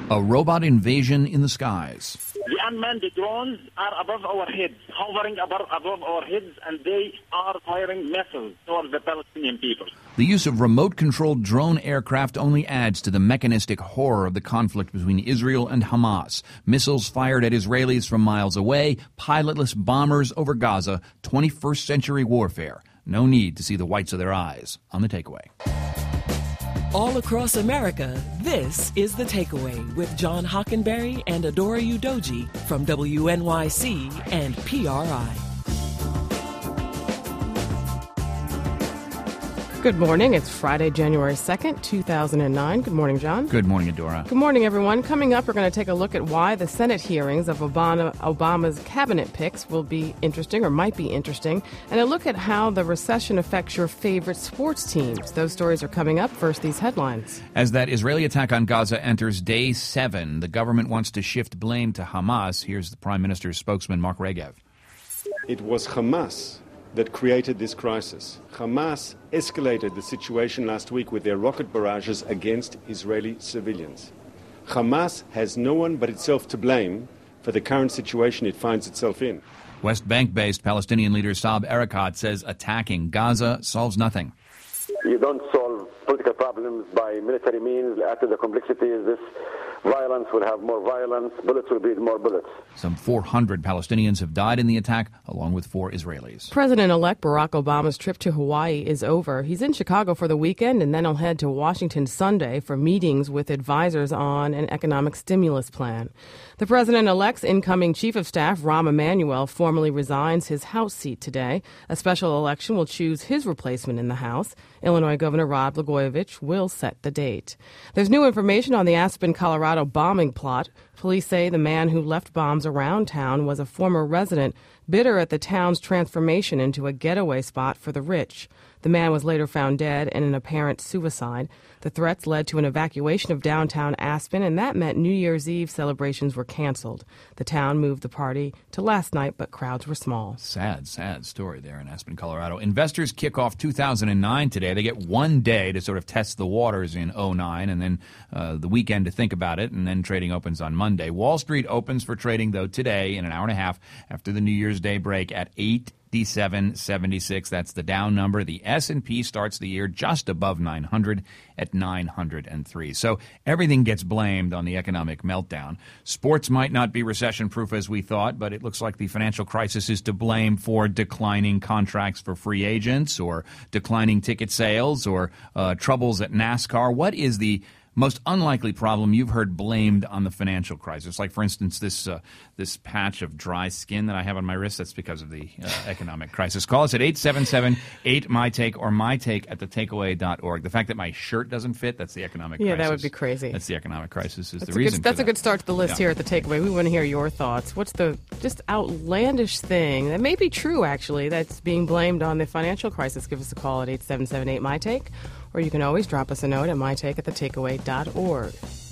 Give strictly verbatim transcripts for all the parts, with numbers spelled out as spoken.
A robot invasion in the skies. The unmanned drones are above our heads, hovering above, above our heads, and they are firing missiles towards the Palestinian people. The use of remote-controlled drone aircraft only adds to the mechanistic horror of the conflict between Israel and Hamas. Missiles fired at Israelis from miles away, pilotless bombers over Gaza, twenty-first century warfare. No need to see the whites of their eyes. On The Takeaway. All across America, this is The Takeaway with John Hockenberry and Adora Udoji from W N Y C and P R I. Good morning. It's Friday, January second, two thousand nine. Good morning, John. Good morning, Adora. Good morning, everyone. Coming up, we're going to take a look at why the Senate hearings of Obama, Obama's cabinet picks will be interesting or might be interesting, and a look at how the recession affects your favorite sports teams. Those stories are coming up. First, these headlines. As that Israeli attack on Gaza enters day seven, the government wants to shift blame to Hamas. Here's the Prime Minister's spokesman, Mark Regev. It was Hamas that created this crisis. Hamas escalated the situation last week with their rocket barrages against Israeli civilians. Hamas has no one but itself to blame for the current situation it finds itself in. West Bank-based Palestinian leader Saab Erekat says attacking Gaza solves nothing. You don't solve political problems by military means. After the complexity is this, violence will have more violence, bullets will breed more bullets. Some four hundred Palestinians have died in the attack, along with four Israelis. President-elect Barack Obama's trip to Hawaii is over. He's in Chicago for the weekend, and then he'll head to Washington Sunday for meetings with advisors on an economic stimulus plan. The president-elect's incoming chief of staff, Rahm Emanuel, formally resigns his House seat today. A special election will choose his replacement in the House. Illinois Governor Rod Blagojevich will set the date. There's new information on the Aspen, Colorado bombing plot. Police say the man who left bombs around town was a former resident, bitter at the town's transformation into a getaway spot for the rich. The man was later found dead in an apparent suicide. The threats led to an evacuation of downtown Aspen, and that meant New Year's Eve celebrations were canceled. The town moved the party to last night, but crowds were small. Sad, sad story there in Aspen, Colorado. Investors kick off two thousand nine today. They get one day to sort of test the waters in oh nine, and then uh, the weekend to think about it, and then trading opens on Monday. Wall Street opens for trading, though, today in an hour and a half after the New Year's Day break at eight eighty-seven seventy-six. That's the down number. The S and P starts the year just above nine hundred at nine hundred three. So everything gets blamed on the economic meltdown. Sports might not be recession-proof as we thought, but it looks like the financial crisis is to blame for declining contracts for free agents or declining ticket sales or uh, troubles at NASCAR. What is the most unlikely problem you've heard blamed on the financial crisis? Like, for instance, this uh, this patch of dry skin that I have on my wrist, that's because of the uh, economic crisis. Call us at eight seven seven eight my take or my take at the takeaway dot org. The fact that my shirt doesn't fit, that's the economic yeah, crisis. Yeah, that would be crazy. That's the economic crisis is that's the reason good, That's for a that. good start to the list yeah. here at the takeaway. We want to hear your thoughts. What's the just outlandish thing that may be true, actually, that's being blamed on the financial crisis? Give us a call at eight seven seven eight my take. Or you can always drop us a note at mytake at the takeaway dot org.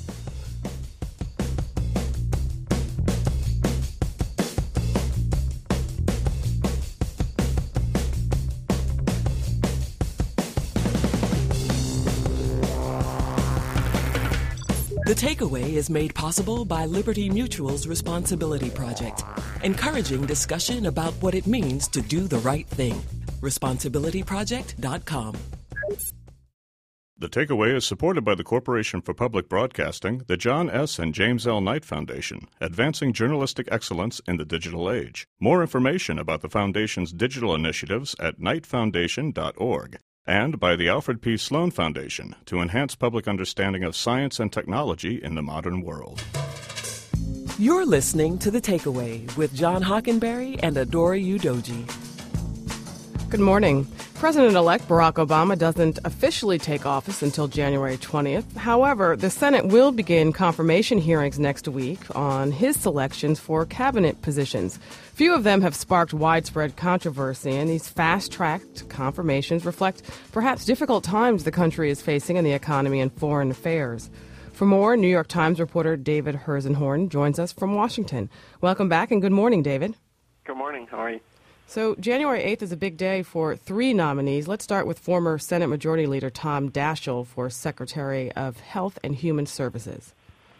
The Takeaway is made possible by Liberty Mutual's Responsibility Project, encouraging discussion about what it means to do the right thing. responsibility project dot com. The Takeaway is supported by the Corporation for Public Broadcasting, the John S. and James L. Knight Foundation, advancing journalistic excellence in the digital age. More information about the Foundation's digital initiatives at knight foundation dot org. And by the Alfred P. Sloan Foundation to enhance public understanding of science and technology in the modern world. You're listening to The Takeaway with John Hockenberry and Adora Udoji. Good morning. President-elect Barack Obama doesn't officially take office until January twentieth. However, the Senate will begin confirmation hearings next week on his selections for cabinet positions. Few of them have sparked widespread controversy, and these fast-tracked confirmations reflect perhaps difficult times the country is facing in the economy and foreign affairs. For more, New York Times reporter David Herzenhorn joins us from Washington. Welcome back, and good morning, David. Good morning. How are you? So January eighth is a big day for three nominees. Let's start with former Senate Majority Leader Tom Daschle for Secretary of Health and Human Services.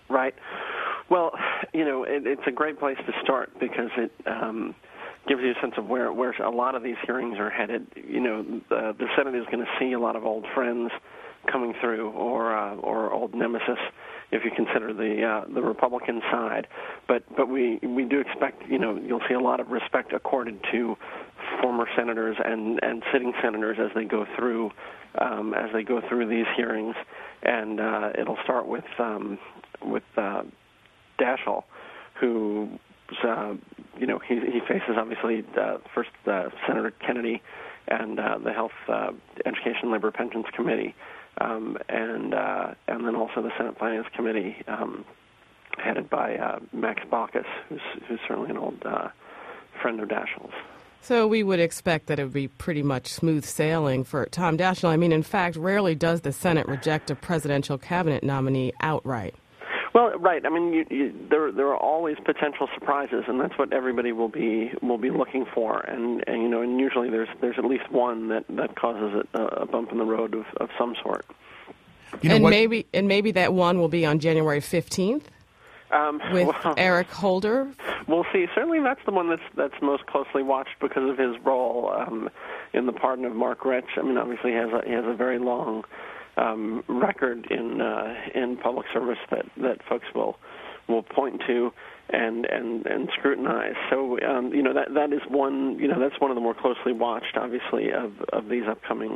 Right. Well, you know, it, it's a great place to start because it um, gives you a sense of where, where a lot of these hearings are headed. You know, the, the Senate is going to see a lot of old friends coming through, or uh, or old nemesis, if you consider the uh, the Republican side. But but we we do expect, you know, you'll see a lot of respect accorded to former senators and, and sitting senators as they go through um, as they go through these hearings, and uh, it'll start with um, with uh, Daschle, who uh, you know he he faces obviously uh, first uh, Senator Kennedy and uh, the Health, uh, Education, Labor, Pensions Committee. Um, and uh, and then also the Senate Finance Committee, um, headed by uh, Max Baucus, who's who's certainly an old uh, friend of Daschle's. So we would expect that it would be pretty much smooth sailing for Tom Daschle. I mean, in fact, rarely does the Senate reject a presidential cabinet nominee outright. Well, right. I mean, you, you, there there are always potential surprises, and that's what everybody will be will be looking for. And, and you know, and usually there's there's at least one that, that causes a, a bump in the road of, of some sort. You know and what? maybe and maybe that one will be on January fifteenth um, with well, Eric Holder. We'll see. Certainly, that's the one that's that's most closely watched because of his role um, in the pardon of Mark Rich. I mean, obviously, he has a, he has a very long Um, record in uh, in public service that, that folks will will point to and and, and scrutinize. So um, you know that that is one you know that's one of the more closely watched, obviously, of, of these upcoming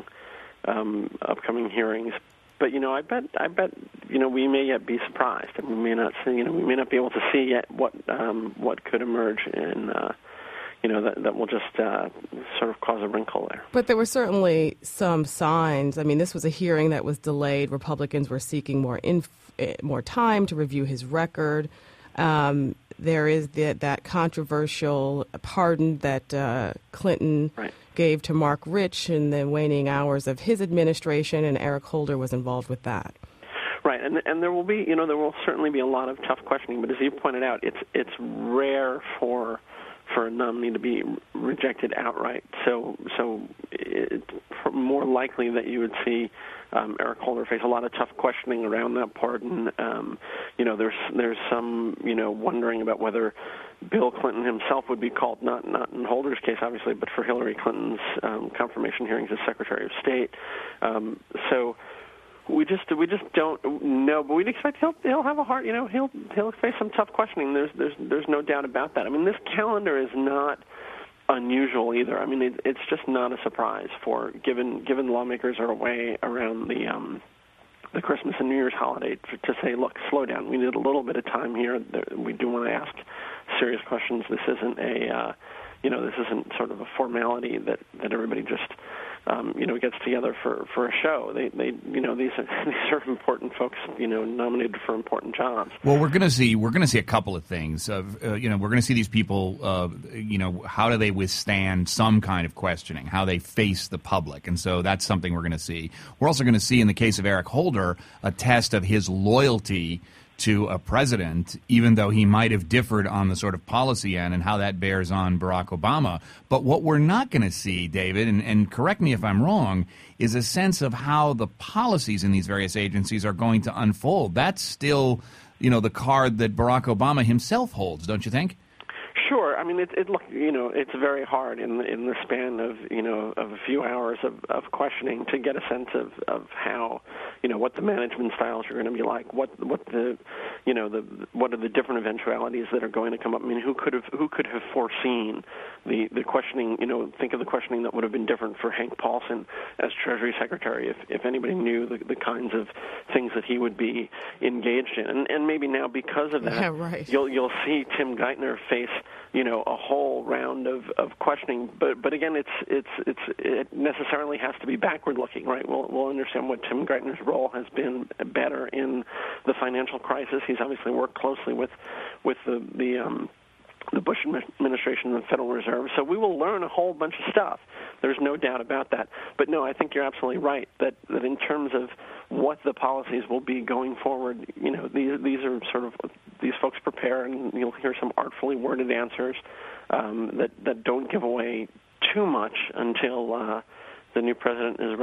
um, upcoming hearings. But you know I bet I bet you know we may yet be surprised, and we may not see you know we may not be able to see yet what um, what could emerge in. Uh, You know, that, that will just uh, sort of cause a wrinkle there. But there were certainly some signs. I mean, this was a hearing that was delayed. Republicans were seeking more inf- more time to review his record. Um, there is the, that controversial pardon that uh, Clinton right. gave to Mark Rich in the waning hours of his administration, and Eric Holder was involved with that. Right, and and there will be, you know, there will certainly be a lot of tough questioning. But as you pointed out, it's it's rare for for a nominee to be rejected outright. So so it's more likely that you would see um, Eric Holder face a lot of tough questioning around that pardon. Um, you know, there's there's some, you know, wondering about whether Bill Clinton himself would be called, not not in Holder's case, obviously, but for Hillary Clinton's um, confirmation hearings as Secretary of State. Um, so We just we just don't know, but we'd expect he'll he'll have a hard, you know, he'll he'll face some tough questioning. There's there's there's no doubt about that. I mean, this calendar is not unusual either. I mean, it, it's just not a surprise for given given lawmakers are away around the um, the Christmas and New Year's holiday to, to say, look, slow down. We need a little bit of time here. We do want to ask serious questions. This isn't a uh, you know this isn't sort of a formality that that everybody just. Um, you know, gets together for, for a show. They, they, you know, these are these are important folks, you know, nominated for important jobs. Well, we're going to see we're going to see a couple of things. Uh, uh, you know, we're going to see these people. Uh, you know, how do they withstand some kind of questioning? How they face the public, and so that's something we're going to see. We're also going to see, in the case of Eric Holder, a test of his loyalty to a president, even though he might have differed on the sort of policy end and how that bears on Barack Obama. But what we're not going to see, David, and, and correct me if I'm wrong, is a sense of how the policies in these various agencies are going to unfold. That's still, you know, the card that Barack Obama himself holds, don't you think? Sure. I mean, it, it look, you know, it's very hard in the, in the span of, you know, of a few hours of, of questioning to get a sense of, of how, you know, what the management styles are going to be like, what what the, you know, the what are the different eventualities that are going to come up. I mean, who could have who could have foreseen the, the questioning, you know, think of the questioning that would have been different for Hank Paulson as Treasury Secretary if, if anybody knew the, the kinds of things that he would be engaged in. And, and maybe now because of that, yeah, right. you'll you'll see Tim Geithner face, you know, a whole round of, of questioning. But but again, it's it's it's it necessarily has to be backward looking, right? We'll we'll understand what Tim Geithner's role has been better in the financial crisis. He's obviously worked closely with with the the um, the Bush administration and the Federal Reserve. So we will learn a whole bunch of stuff. There's no doubt about that. But no, I think you're absolutely right that, that in terms of what the policies will be going forward, you know, these these are sort of, these folks prepare, and you'll hear some artfully worded answers um, that, that don't give away too much until uh, the new president is ready.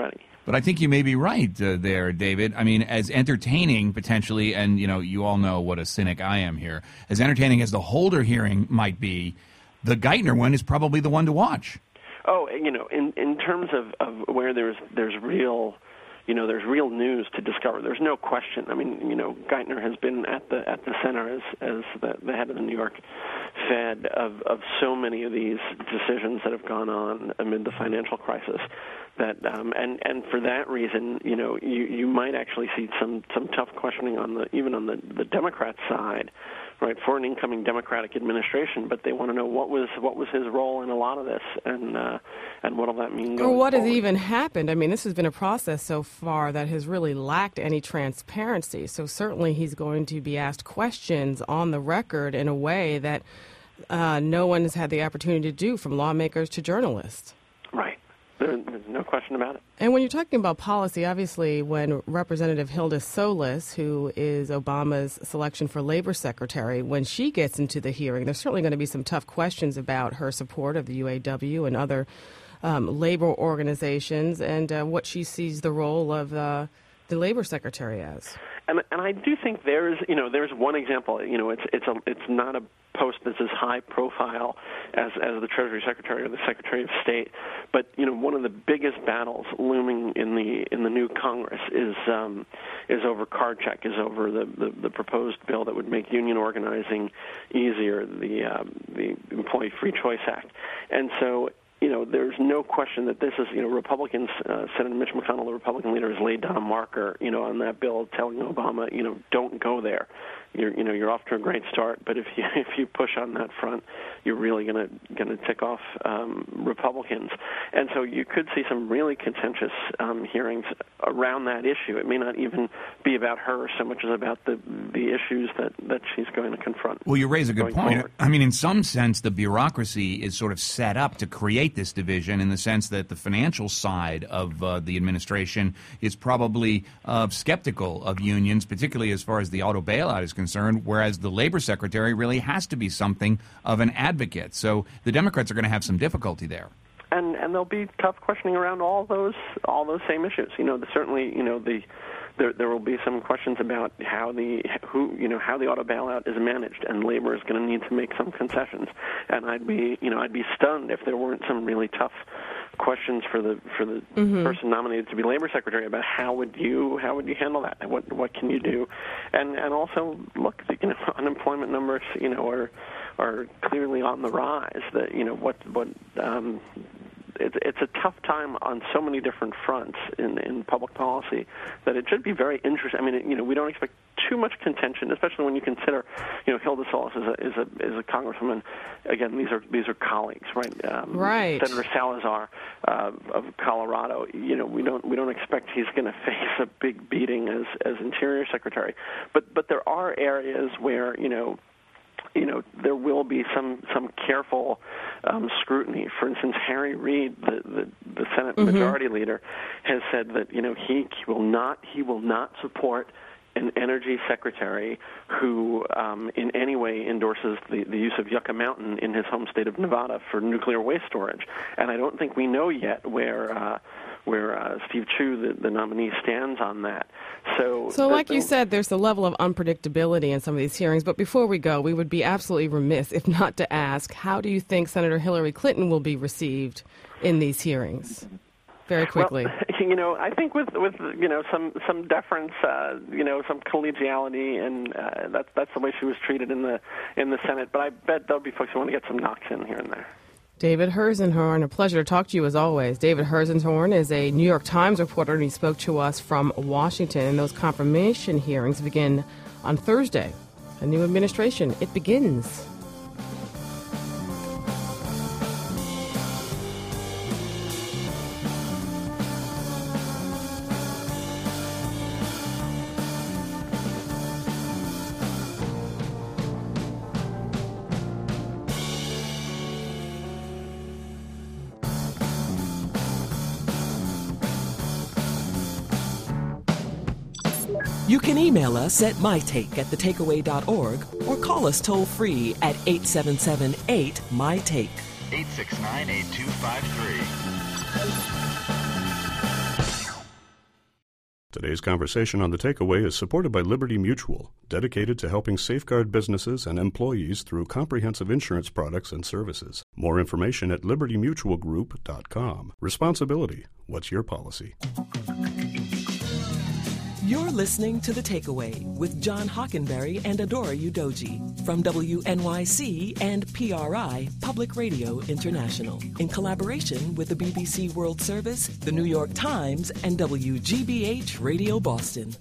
But I think you may be right uh, there, David. I mean, as entertaining potentially, and you know, you all know what a cynic I am here, as entertaining as the Holder hearing might be, the Geithner one is probably the one to watch. Oh, you know, in in terms of, of where there's there's real, you know, there's real news to discover. There's no question. I mean, you know, Geithner has been at the at the center as as the, the head of the New York Fed of of so many of these decisions that have gone on amid the financial crisis. That um, and and for that reason, you know, you, you might actually see some, some tough questioning on the even on the, the Democrat side, right, for an incoming Democratic administration. But they want to know what was what was his role in a lot of this, and uh, and what will that mean going Or what forward. has even happened? I mean, this has been a process so far that has really lacked any transparency. So certainly he's going to be asked questions on the record in a way that uh, no one has had the opportunity to do, from lawmakers to journalists. Right. There, there's no question about it. And when you're talking about policy, obviously, when Representative Hilda Solis, who is Obama's selection for labor secretary, when she gets into the hearing, there's certainly going to be some tough questions about her support of the U A W and other um, labor organizations, and uh, what she sees the role of uh, the labor secretary as. And and I do think there's you know there's one example. You know, it's it's a it's not a post that's as high profile as as the Treasury Secretary or the Secretary of State, but you know one of the biggest battles looming in the in the new Congress is um, is over card check, is over the, the, the proposed bill that would make union organizing easier, the um, the Employee Free Choice Act, and so. You know, there's no question that this is, you know, Republicans, uh, Senator Mitch McConnell, the Republican leader, has laid down a marker, you know, on that bill telling Obama, you know, don't go there. You're, you know, you're off to a great start, but if you if you push on that front, you're really going to going to tick off um, Republicans. And so you could see some really contentious um, hearings around that issue. It may not even be about her so much as about the the issues that, that she's going to confront. Well, you raise a good point. Forward. I mean, in some sense, the bureaucracy is sort of set up to create this division in the sense that the financial side of uh, the administration is probably uh, skeptical of unions, particularly as far as the auto bailout is concerned, whereas the labor secretary really has to be something of an advocate. So the Democrats are going to have some difficulty there. And and there'll be tough questioning around all those all those same issues. You know, the, certainly, you know, the there there will be some questions about how the who you know how the auto bailout is managed, and labor is going to need to make some concessions. And I'd be you know I'd be stunned if there weren't some really tough questions for the for the mm-hmm. person nominated to be labor secretary about how would you how would you handle that, and what what can you do, and and also look, the, you know, unemployment numbers you know are are clearly on the rise. That you know what what. Um, It's, it's a tough time on so many different fronts in, in public policy that it should be very interesting. I mean, it, you know, we don't expect too much contention, especially when you consider, you know, Hilda Solis is a is a is a congresswoman. Again, these are these are colleagues, right? Um, right. Senator Salazar uh, of Colorado. You know, we don't we don't expect he's going to face a big beating as as Interior Secretary, but but there are areas where you know. You know, there will be some some careful um, scrutiny. For instance, Harry Reid, the, the, the Senate mm-hmm. Majority Leader, has said that you know he, he will not he will not support an energy secretary who um, in any way endorses the, the use of Yucca Mountain in his home state of Nevada for nuclear waste storage. And I don't think we know yet where uh, where uh, Steve Chu, the, the nominee, stands on that. So, so like you said, there's a level of unpredictability in some of these hearings. But before we go, we would be absolutely remiss if not to ask, how do you think Senator Hillary Clinton will be received in these hearings? Very quickly. Well, you know, I think with with you know some some deference, uh, you know, some collegiality, and uh, that's that's the way she was treated in the in the Senate. But I bet there'll be folks who want to get some knocks in here and there. David Herzenhorn, a pleasure to talk to you as always. David Herzenhorn is a New York Times reporter, and he spoke to us from Washington. And those confirmation hearings begin on Thursday. A new administration, it begins. You can email us at mytake at the takeaway dot org or call us toll-free at eight seven seven eight M Y Take. eight six nine, eight two five three. Today's conversation on The Takeaway is supported by Liberty Mutual, dedicated to helping safeguard businesses and employees through comprehensive insurance products and services. More information at liberty mutual group dot com. Responsibility. What's your policy? You're listening to The Takeaway with John Hockenberry and Adora Udoji from W N Y C and P R I Public Radio International in collaboration with the B B C World Service, the New York Times, and W G B H Radio Boston.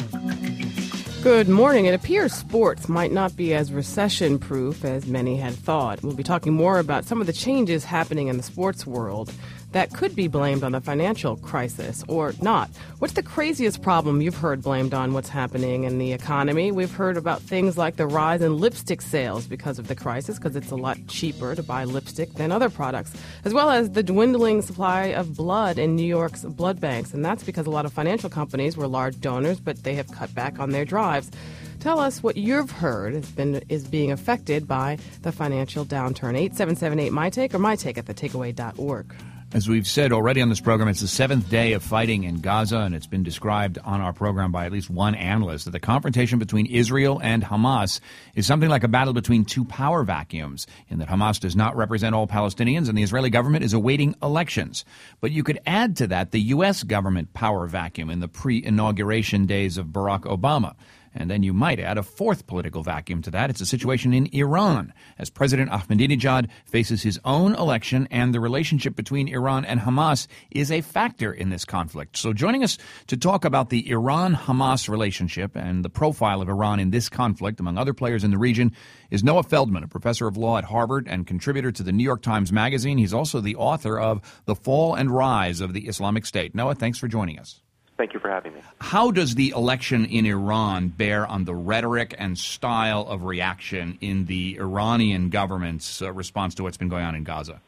Good morning. It appears sports might not be as recession-proof as many had thought. We'll be talking more about some of the changes happening in the sports world that could be blamed on the financial crisis or not. What's the craziest problem you've heard blamed on what's happening in the economy? We've heard about things like the rise in lipstick sales because of the crisis, because it's a lot cheaper to buy lipstick than other products, as well as the dwindling supply of blood in New York's blood banks. And that's because a lot of financial companies were large donors, but they have cut back on their drives. Tell us what you've heard has been is being affected by the financial downturn. eight seven seven eight, M Y Take or my take at the takeaway dot org. As we've said already on this program, it's the seventh day of fighting in Gaza, and it's been described on our program by at least one analyst that the confrontation between Israel and Hamas is something like a battle between two power vacuums, in that Hamas does not represent all Palestinians and the Israeli government is awaiting elections. But you could add to that the U S government power vacuum in the pre-inauguration days of Barack Obama. And then you might add a fourth political vacuum to that. It's a situation in Iran, as President Ahmadinejad faces his own election, and the relationship between Iran and Hamas is a factor in this conflict. So joining us to talk about the Iran-Hamas relationship and the profile of Iran in this conflict, among other players in the region, is Noah Feldman, a professor of law at Harvard and contributor to the New York Times Magazine. He's also the author of The Fall and Rise of the Islamic State. Noah, thanks for joining us. Thank you for having me. How does the election in Iran bear on the rhetoric and style of reaction in the Iranian government's uh, response to what's been going on in Gaza?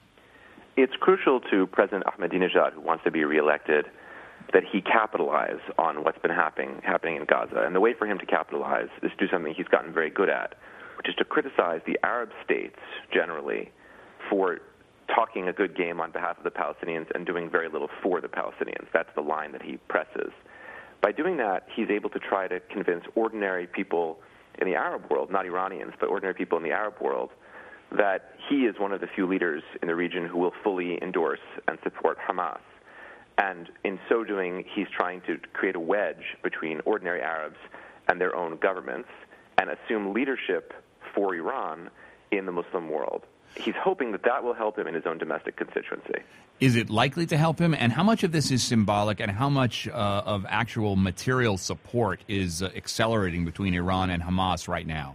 It's crucial to President Ahmadinejad, who wants to be reelected, that he capitalize on what's been happening happening in Gaza. And the way for him to capitalize is to do something he's gotten very good at, which is to criticize the Arab states generally for talking a good game on behalf of the Palestinians and doing very little for the Palestinians. That's the line that he presses. By doing that, he's able to try to convince ordinary people in the Arab world, not Iranians, but ordinary people in the Arab world, that he is one of the few leaders in the region who will fully endorse and support Hamas. And in so doing, he's trying to create a wedge between ordinary Arabs and their own governments and assume leadership for Iran in the Muslim world. He's hoping that that will help him in his own domestic constituency. Is it likely to help him? And how much of this is symbolic, and how much uh, of actual material support is uh, accelerating between Iran and Hamas right now?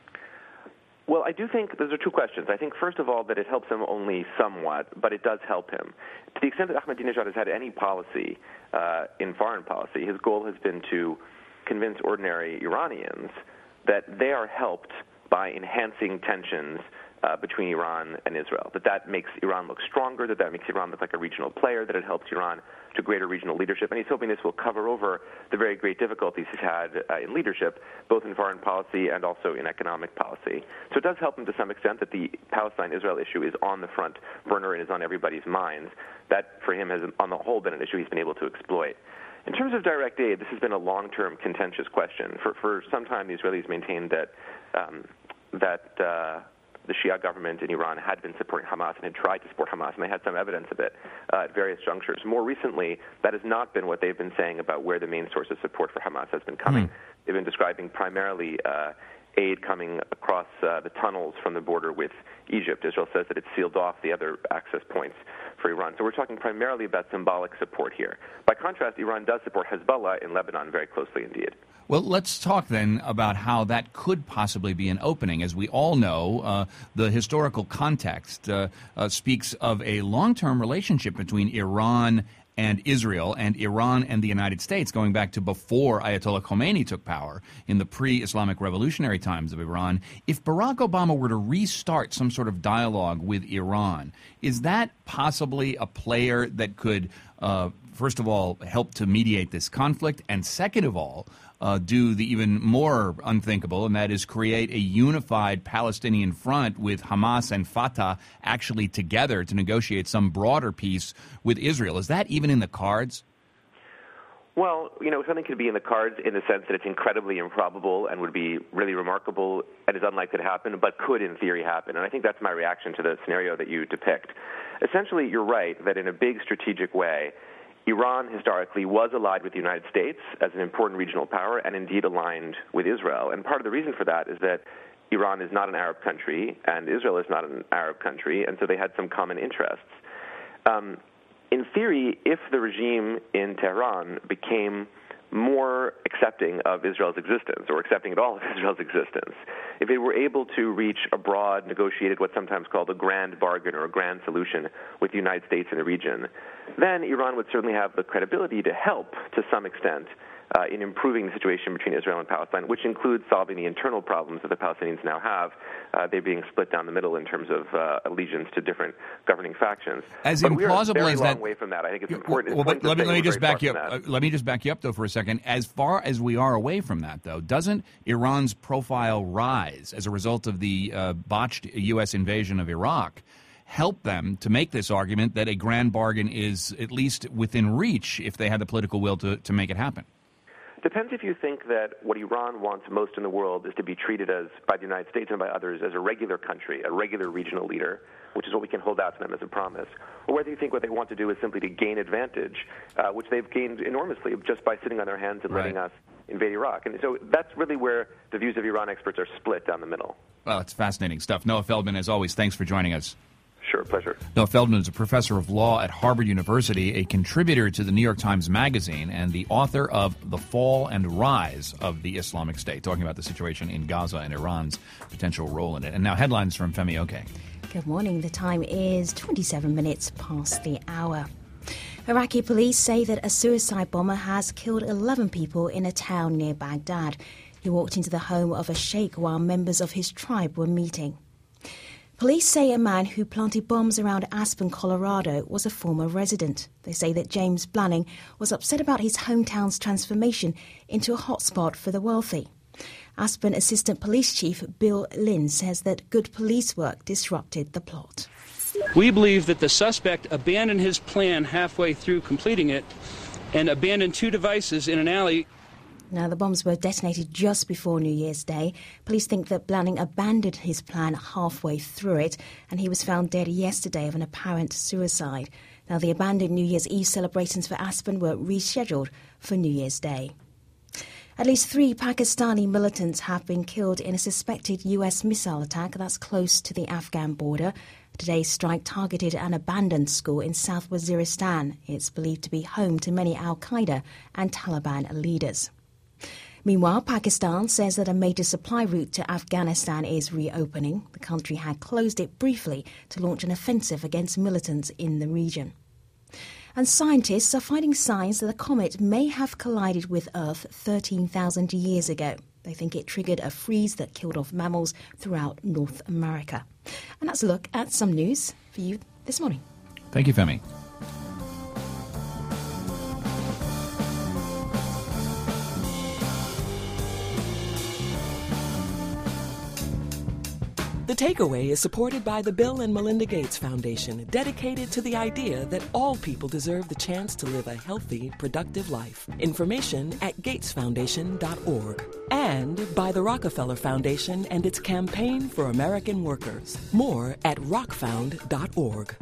Well, I do think those are two questions. I think, first of all, that it helps him only somewhat, but it does help him. To the extent that Ahmadinejad has had any policy uh, in foreign policy, his goal has been to convince ordinary Iranians that they are helped by enhancing tensions Uh, between Iran and Israel, that that makes Iran look stronger, that that makes Iran look like a regional player, that it helps Iran to greater regional leadership. And he's hoping this will cover over the very great difficulties he's had uh, in leadership, both in foreign policy and also in economic policy. So it does help him to some extent that the Palestine-Israel issue is on the front burner and is on everybody's minds. That, for him, has on the whole been an issue he's been able to exploit. In terms of direct aid, this has been a long-term contentious question. For, for some time, the Israelis maintained that um, that uh, the Shia government in Iran had been supporting Hamas and had tried to support Hamas, and they had some evidence of it uh, at various junctures. More recently, that has not been what they've been saying about where the main source of support for Hamas has been coming. Mm. They've been describing primarily uh, aid coming across uh, the tunnels from the border with Egypt. Israel says that it's sealed off the other access points for Iran. So we're talking primarily about symbolic support here. By contrast, Iran does support Hezbollah in Lebanon very closely indeed. Well, let's talk then about how that could possibly be an opening. As we all know, uh, the historical context uh, uh, speaks of a long-term relationship between Iran and Israel and Iran and the United States going back to before Ayatollah Khomeini took power in the pre-Islamic revolutionary times of Iran. If Barack Obama were to restart some sort of dialogue with Iran, is that possibly a player that could, uh, first of all, help to mediate this conflict, and second of all, Uh, do the even more unthinkable, and that is create a unified Palestinian front with Hamas and Fatah actually together to negotiate some broader peace with Israel? Is that even in the cards? Well, you know, something could be in the cards in the sense that it's incredibly improbable and would be really remarkable and is unlikely to happen, but could in theory happen. And I think that's my reaction to the scenario that you depict. Essentially, you're right that in a big strategic way, Iran historically was allied with the United States as an important regional power and indeed aligned with Israel. And part of the reason for that is that Iran is not an Arab country and Israel is not an Arab country, and so they had some common interests. Um, in theory, if the regime in Tehran became more accepting of Israel's existence, or accepting at all of Israel's existence, if they were able to reach a broad, negotiated, what's sometimes called a grand bargain or a grand solution with the United States in the region, then Iran would certainly have the credibility to help, to some extent, uh, in improving the situation between Israel and Palestine, which includes solving the internal problems that the Palestinians now have, uh, they being split down the middle in terms of uh, allegiance to different governing factions. As but implausible we're a very as long that, way from that. I think it's important. Well, it's but let me, let me we're just very back you far up. from Uh, let me just back you up though for a second. As far as we are away from that, though, doesn't Iran's profile rise as a result of the uh, botched U S invasion of Iraq? Help them to make this argument that a grand bargain is at least within reach if they had the political will to, to make it happen? Depends if you think that what Iran wants most in the world is to be treated as, by the United States and by others, as a regular country, a regular regional leader, which is what we can hold out to them as a promise, or whether you think what they want to do is simply to gain advantage, uh, which they've gained enormously just by sitting on their hands and right. letting us invade Iraq. And so that's really where the views of Iran experts are split down the middle. Well, it's fascinating stuff. Noah Feldman, as always, thanks for joining us. Sure, pleasure. Noah Feldman is a professor of law at Harvard University, a contributor to the New York Times Magazine, and the author of The Fall and Rise of the Islamic State, talking about the situation in Gaza and Iran's potential role in it. And now headlines from Femi Oke. Good morning. The time is twenty-seven minutes past the hour. Iraqi police say that a suicide bomber has killed eleven people in a town near Baghdad. He walked into the home of a sheikh while members of his tribe were meeting. Police say a man who planted bombs around Aspen, Colorado, was a former resident. They say that James Blanning was upset about his hometown's transformation into a hotspot for the wealthy. Aspen Assistant Police Chief Bill Lynn says that good police work disrupted the plot. We believe that the suspect abandoned his plan halfway through completing it and abandoned two devices in an alley. Now, the bombs were detonated just before New Year's Day. Police think that Blanning abandoned his plan halfway through it, and he was found dead yesterday of an apparent suicide. Now, the abandoned New Year's Eve celebrations for Aspen were rescheduled for New Year's Day. At least three Pakistani militants have been killed in a suspected U S missile attack that's close to the Afghan border. Today's strike targeted an abandoned school in South Waziristan. It's believed to be home to many al-Qaeda and Taliban leaders. Meanwhile, Pakistan says that a major supply route to Afghanistan is reopening. The country had closed it briefly to launch an offensive against militants in the region. And scientists are finding signs that a comet may have collided with Earth thirteen thousand years ago. They think it triggered a freeze that killed off mammals throughout North America. And that's a look at some news for you this morning. Thank you, Femi. The Takeaway is supported by the Bill and Melinda Gates Foundation, dedicated to the idea that all people deserve the chance to live a healthy, productive life. Information at gates foundation dot org. And by the Rockefeller Foundation and its campaign for American workers. More at rock found dot org.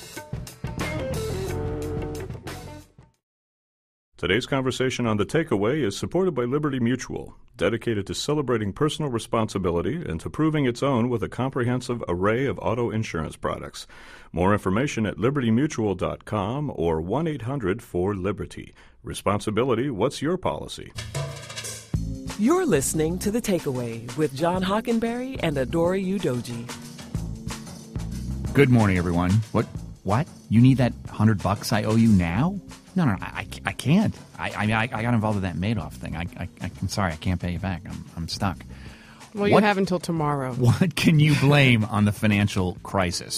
Today's conversation on The Takeaway is supported by Liberty Mutual, dedicated to celebrating personal responsibility and to proving its own with a comprehensive array of auto insurance products. More information at liberty mutual dot com or one eight hundred four liberty. Responsibility, what's your policy? You're listening to The Takeaway with John Hockenberry and Adora Udoji. Good morning, everyone. What? What? You need that hundred bucks I owe you now? No, no, I, I can't. I, I mean, I, I got involved with that Madoff thing. I, I, I'm sorry, I can't pay you back. I'm, I'm stuck. Well, you what, have until tomorrow. What can you blame on the financial crisis?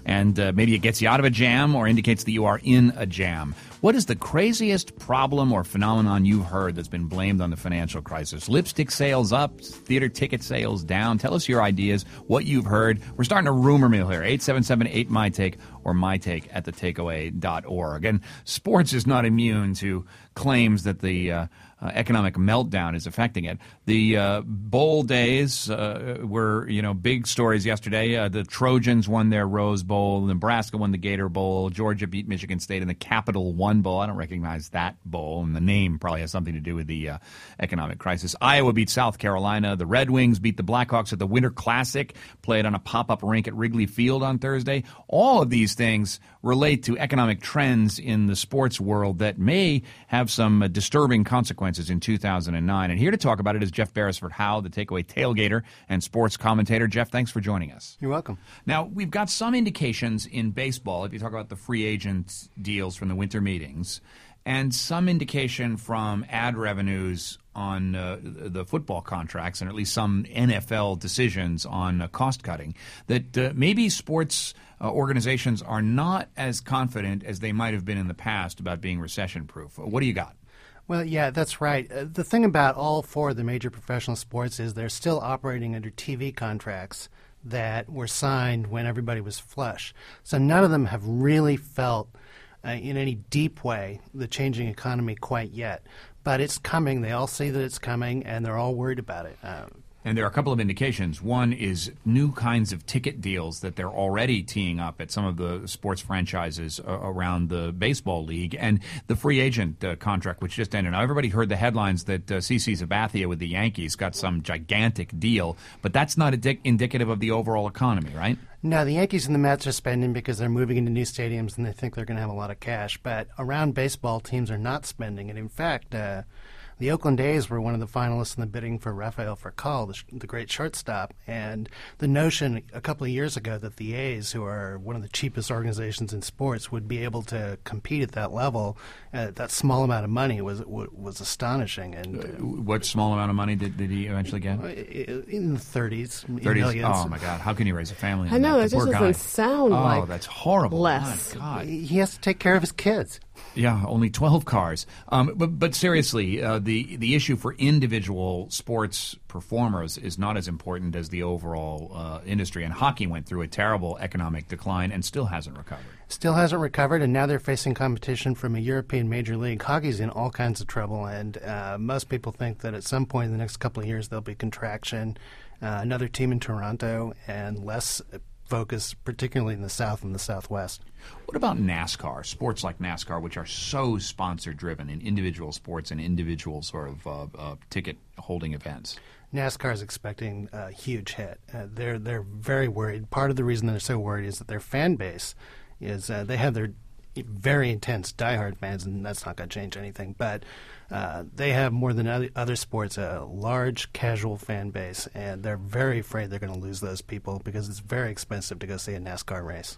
and uh, maybe it gets you out of a jam or indicates that you are in a jam. What is the craziest problem or phenomenon you've heard that's been blamed on the financial crisis? Lipstick sales up, theater ticket sales down. Tell us your ideas, what you've heard. We're starting a rumor mill here. eight seven seven eight my take or mytake at the takeaway dot org. And sports is not immune to claims that the uh, uh, economic meltdown is affecting it. The uh, bowl days uh, were, you know, big stories yesterday. Uh, the Trojans won their Rose Bowl. Nebraska won the Gator Bowl. Georgia beat Michigan State in the Capital One Bowl. I don't recognize that bowl, and the name probably has something to do with the uh, economic crisis. Iowa beat South Carolina. The Red Wings beat the Blackhawks at the Winter Classic, played on a pop-up rink at Wrigley Field on Thursday. All of these things relate to economic trends in the sports world that may have some uh, disturbing consequences in two thousand nine. And here to talk about it is Jeff Beresford-Howe, the Takeaway tailgater and sports commentator. Jeff, thanks for joining us. You're welcome. Now, we've got some indications in baseball, if you talk about the free agent deals from the winter meetings, and some indication from ad revenues on uh, the football contracts, and at least some N F L decisions on uh, cost cutting, that uh, maybe sports uh, organizations are not as confident as they might have been in the past about being recession-proof. What do you got? Well, yeah, that's right. Uh, the thing about all four of the major professional sports is they're still operating under T V contracts that were signed when everybody was flush. So none of them have really felt uh, in any deep way the changing economy quite yet. But it's coming. They all see that it's coming, and they're all worried about it. Uh, And there are a couple of indications. One is new kinds of ticket deals that they're already teeing up at some of the sports franchises uh, around the baseball league, and the free agent uh, contract, which just ended. Now, everybody heard the headlines that uh, C C Sabathia with the Yankees got some gigantic deal, but that's not adi- indicative of the overall economy, right? No, the Yankees and the Mets are spending because they're moving into new stadiums and they think they're going to have a lot of cash. But around baseball, teams are not spending. And in fact, uh, the Oakland A's were one of the finalists in the bidding for Rafael Furcal, the, sh- the great shortstop. And the notion a couple of years ago that the A's, who are one of the cheapest organizations in sports, would be able to compete at that level, at that small amount of money, was was astonishing. And uh, what small amount of money did, did he eventually get? In the thirties, thirties. Millions. Oh my God! How can you raise a family? I know that, that just doesn't guy. sound oh, like. Oh, that's horrible. Less. My God. He has to take care of his kids. Yeah, only twelve cars. Um, but, but seriously, uh, the the issue for individual sports performers is not as important as the overall uh, industry. And hockey went through a terrible economic decline and still hasn't recovered. Still hasn't recovered, and now they're facing competition from a European major league. Hockey's in all kinds of trouble, and uh, most people think that at some point in the next couple of years there'll be contraction, uh, another team in Toronto, and less focus, particularly in the South and the Southwest. What about NASCAR, sports like NASCAR, which are so sponsor-driven in individual sports and individual sort of uh, uh, ticket-holding events? NASCAR is expecting a huge hit. Uh, they're they're very worried. Part of the reason they're so worried is that their fan base is uh, they have their very intense diehard fans, and that's not going to change anything. But uh, they have more than other, other sports a large casual fan base, and they're very afraid they're going to lose those people because it's very expensive to go see a NASCAR race.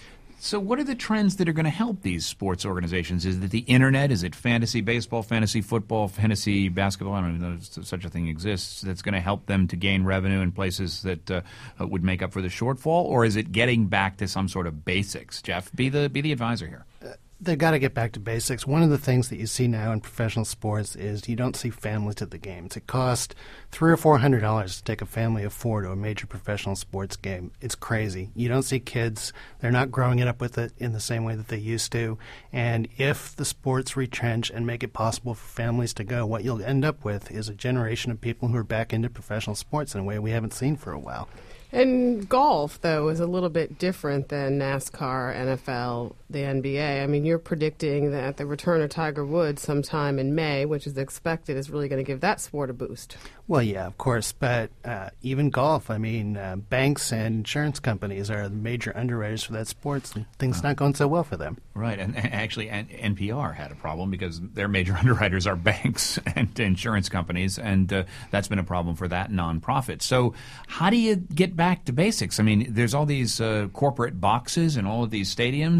So what are the trends that are going to help these sports organizations? Is it the Internet? Is it fantasy baseball, fantasy football, fantasy basketball? I don't even know if such a thing exists. That's going to help them to gain revenue in places that uh, would make up for the shortfall? Or is it getting back to some sort of basics? Jeff, be the be the advisor here. Uh, They've got to get back to basics. One of the things that you see now in professional sports is you don't see families at the games. It costs three or four hundred dollars to take a family of four to a major professional sports game. It's crazy. You don't see kids; they're not growing it up with it in the same way that they used to. And if the sports retrench and make it possible for families to go, what you'll end up with is a generation of people who are back into professional sports in a way we haven't seen for a while. And golf, though, is a little bit different than NASCAR, N F L, the N B A. I mean, you're predicting that the return of Tiger Woods sometime in May, which is expected, is really going to give that sport a boost. Well, yeah, of course. But uh, even golf, I mean, uh, banks and insurance companies are the major underwriters for that sport. And things uh, not going so well for them. Right. And, and actually, N P R had a problem because their major underwriters are banks and insurance companies. And uh, that's been a problem for that nonprofit. So how do you get back to basics? I mean, there's all these uh, corporate boxes and all of these stadiums, and the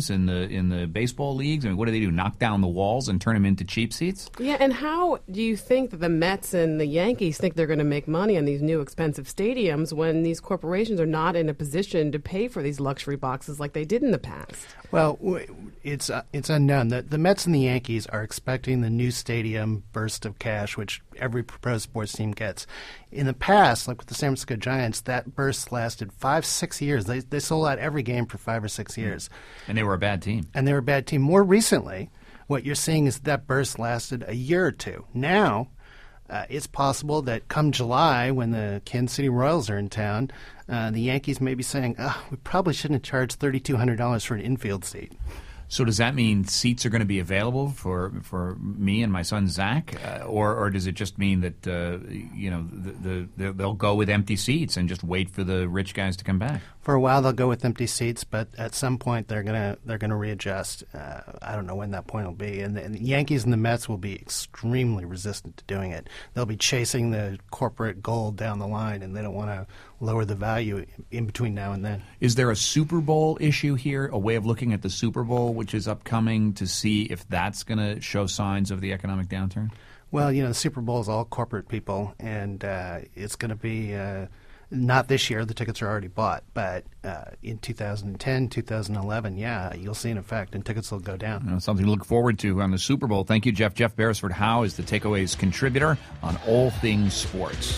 the in the baseball leagues? I mean, what do they do? Knock down the walls and turn them into cheap seats? Yeah, and how do you think that the Mets and the Yankees think they're going to make money on these new expensive stadiums when these corporations are not in a position to pay for these luxury boxes like they did in the past? Well, it's uh, it's unknown. The, the Mets and the Yankees are expecting the new stadium burst of cash, which every pro sports team gets. In the past, like with the San Francisco Giants, that burst lasted five, six years. They they sold out every game for five or six years. And they were a bad team. And they were a bad team. More recently, what you're seeing is that burst lasted a year or two. Now, uh, it's possible that come July, when the Kansas City Royals are in town, uh, the Yankees may be saying, oh, we probably shouldn't have charged three thousand two hundred dollars for an infield seat. So does that mean seats are going to be available for for me and my son Zach, uh, or or does it just mean that uh, you know the, the they'll go with empty seats and just wait for the rich guys to come back? For a while they'll go with empty seats, but at some point they're gonna they're gonna readjust. Uh, I don't know when that point will be, and the, and the Yankees and the Mets will be extremely resistant to doing it. They'll be chasing the corporate goal down the line, and they don't want to lower the value in between now and then. Is there a Super Bowl issue here, a way of looking at the Super Bowl, which is upcoming, to see if that's going to show signs of the economic downturn? Well, you know, the Super Bowl is all corporate people, and uh, it's going to be uh, not this year. The tickets are already bought, but uh, in two thousand ten, two thousand eleven, yeah, you'll see an effect, and tickets will go down. You know, something to look forward to on the Super Bowl. Thank you, Jeff. Jeff Beresford Howe is the Takeaways contributor on all things sports.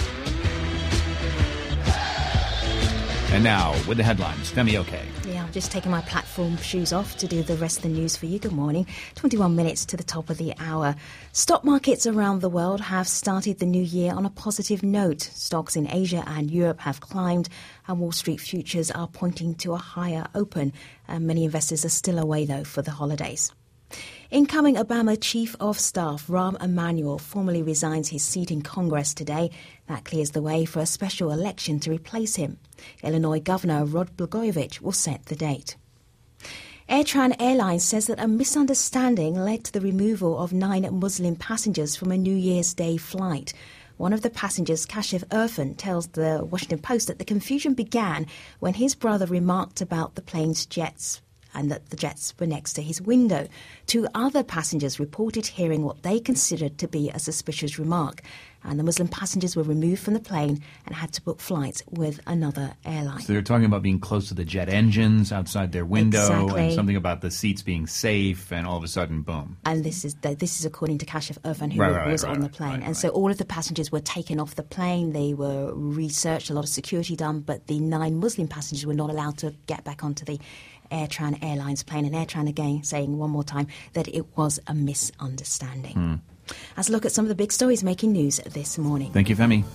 And now, with the headlines, Femi Oke. Yeah, I'm just taking my platform shoes off to do the rest of the news for you. Good morning. twenty-one minutes to the top of the hour. Stock markets around the world have started the new year on a positive note. Stocks in Asia and Europe have climbed, and Wall Street futures are pointing to a higher open. And many investors are still away, though, for the holidays. Incoming Obama Chief of Staff Rahm Emanuel formally resigns his seat in Congress today. That clears the way for a special election to replace him. Illinois Governor Rod Blagojevich will set the date. AirTran Airlines says that a misunderstanding led to the removal of nine Muslim passengers from a New Year's Day flight. One of the passengers, Kashif Irfan, tells the Washington Post that the confusion began when his brother remarked about the plane's jets and that the jets were next to his window. Two other passengers reported hearing what they considered to be a suspicious remark, and the Muslim passengers were removed from the plane and had to book flights with another airline. So they're talking about being close to the jet engines outside their window, exactly. And something about the seats being safe, and all of a sudden, boom. And this is the, this is according to Kashif Irfan, who right, right, was right, on right, the plane. right, and right. so all of the passengers were taken off the plane. They were researched, a lot of security done, but the nine Muslim passengers were not allowed to get back onto the AirTran Airlines plane. And AirTran, again, saying one more time that it was a misunderstanding. Hmm. Let's look at some of the big stories making news this morning. Thank you, Femi.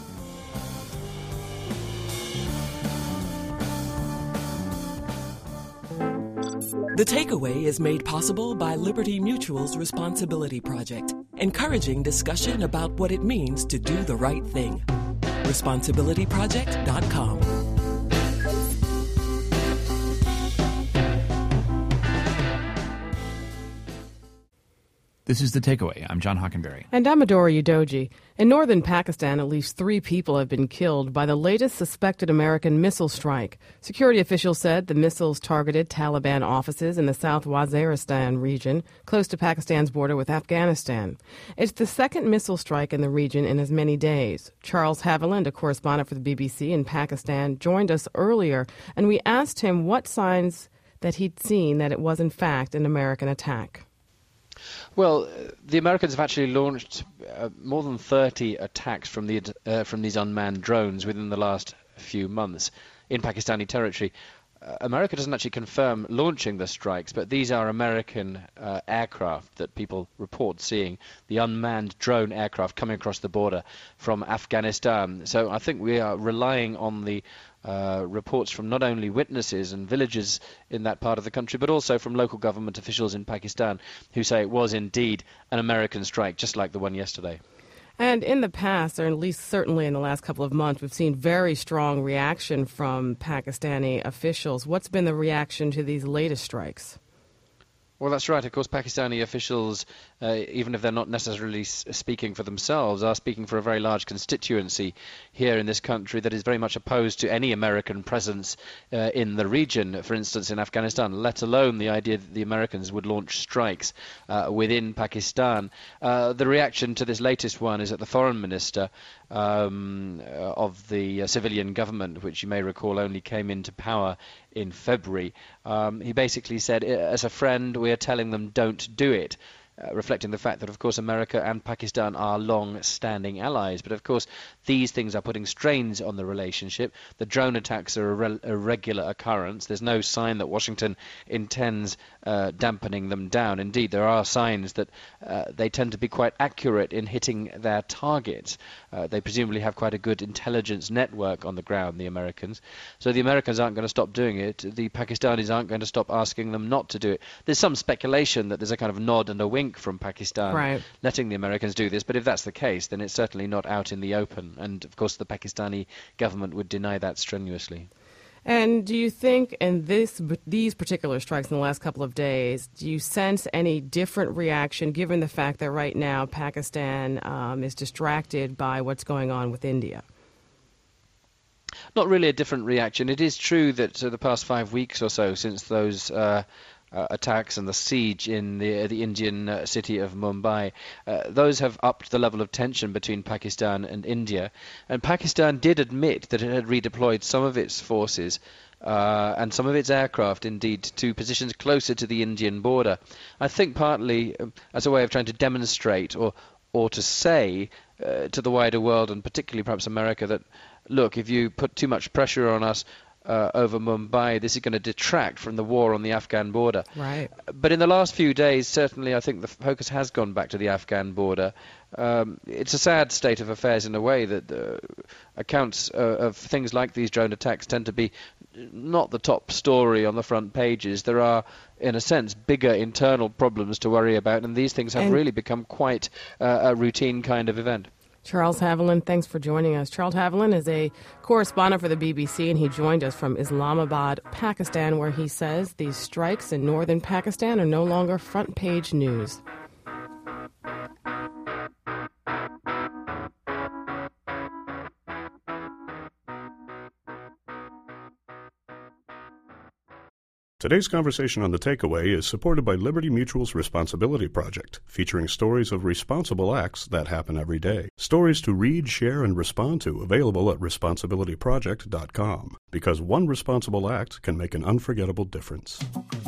The Takeaway is made possible by Liberty Mutual's Responsibility Project, encouraging discussion about what it means to do the right thing. responsibility project dot com. This is The Takeaway. I'm John Hockenberry. And I'm Adora Udoji. In northern Pakistan, at least three people have been killed by the latest suspected American missile strike. Security officials said the missiles targeted Taliban offices in the South Waziristan region, close to Pakistan's border with Afghanistan. It's the second missile strike in the region in as many days. Charles Haviland, a correspondent for the B B C in Pakistan, joined us earlier, and we asked him what signs that he'd seen that it was in fact an American attack. Well, the Americans have actually launched uh, more than thirty attacks from the uh, from these unmanned drones within the last few months in Pakistani territory. Uh, America doesn't actually confirm launching the strikes, but these are American uh, aircraft that people report seeing, the unmanned drone aircraft coming across the border from Afghanistan. So I think we are relying on the Uh, reports from not only witnesses and villagers in that part of the country, but also from local government officials in Pakistan who say it was indeed an American strike, just like the one yesterday. And in the past, or at least certainly in the last couple of months, we've seen very strong reaction from Pakistani officials. What's been the reaction to these latest strikes? Well, that's right. Of course, Pakistani officials, uh, even if they're not necessarily s- speaking for themselves, are speaking for a very large constituency here in this country that is very much opposed to any American presence uh, in the region, for instance, in Afghanistan, let alone the idea that the Americans would launch strikes uh, within Pakistan. Uh, the reaction to this latest one is that the foreign minister um, of the uh, civilian government, which you may recall only came into power in February, um, he basically said, as a friend, we are telling them don't do it. Uh, reflecting the fact that, of course, America and Pakistan are long-standing allies. But, of course, these things are putting strains on the relationship. The drone attacks are a, re- a regular occurrence. There's no sign that Washington intends uh, dampening them down. Indeed, there are signs that uh, they tend to be quite accurate in hitting their targets. Uh, they presumably have quite a good intelligence network on the ground, the Americans. So the Americans aren't going to stop doing it. The Pakistanis aren't going to stop asking them not to do it. There's some speculation that there's a kind of nod and a wink from Pakistan right. letting the Americans do this, but if that's the case, then it's certainly not out in the open, and of course the Pakistani government would deny that strenuously. And do you think in this these particular strikes in the last couple of days, do you sense any different reaction given the fact that right now Pakistan um, is distracted by what's going on with India? Not really a different reaction. It is true that uh, the past five weeks or so since those uh, Uh, attacks and the siege in the uh, the Indian uh, city of Mumbai, uh, those have upped the level of tension between Pakistan and India. And Pakistan did admit that it had redeployed some of its forces uh, and some of its aircraft, indeed, to positions closer to the Indian border. I think partly um, as a way of trying to demonstrate or or to say uh, to the wider world, and particularly perhaps America, that, look, if you put too much pressure on us Uh, over Mumbai, this is going to detract from the war on the Afghan border. Right. But in the last few days, certainly, I think the focus has gone back to the Afghan border. Um, it's a sad state of affairs in a way that uh, accounts uh, of things like these drone attacks tend to be not the top story on the front pages. There are, in a sense, bigger internal problems to worry about, and these things have and really become quite uh, a routine kind of event. Charles Haviland, thanks for joining us. Charles Haviland is a correspondent for the B B C, and he joined us from Islamabad, Pakistan, where he says these strikes in northern Pakistan are no longer front-page news. Today's conversation on The Takeaway is supported by Liberty Mutual's Responsibility Project, featuring stories of responsible acts that happen every day. Stories to read, share, and respond to, available at responsibility project dot com. Because one responsible act can make an unforgettable difference.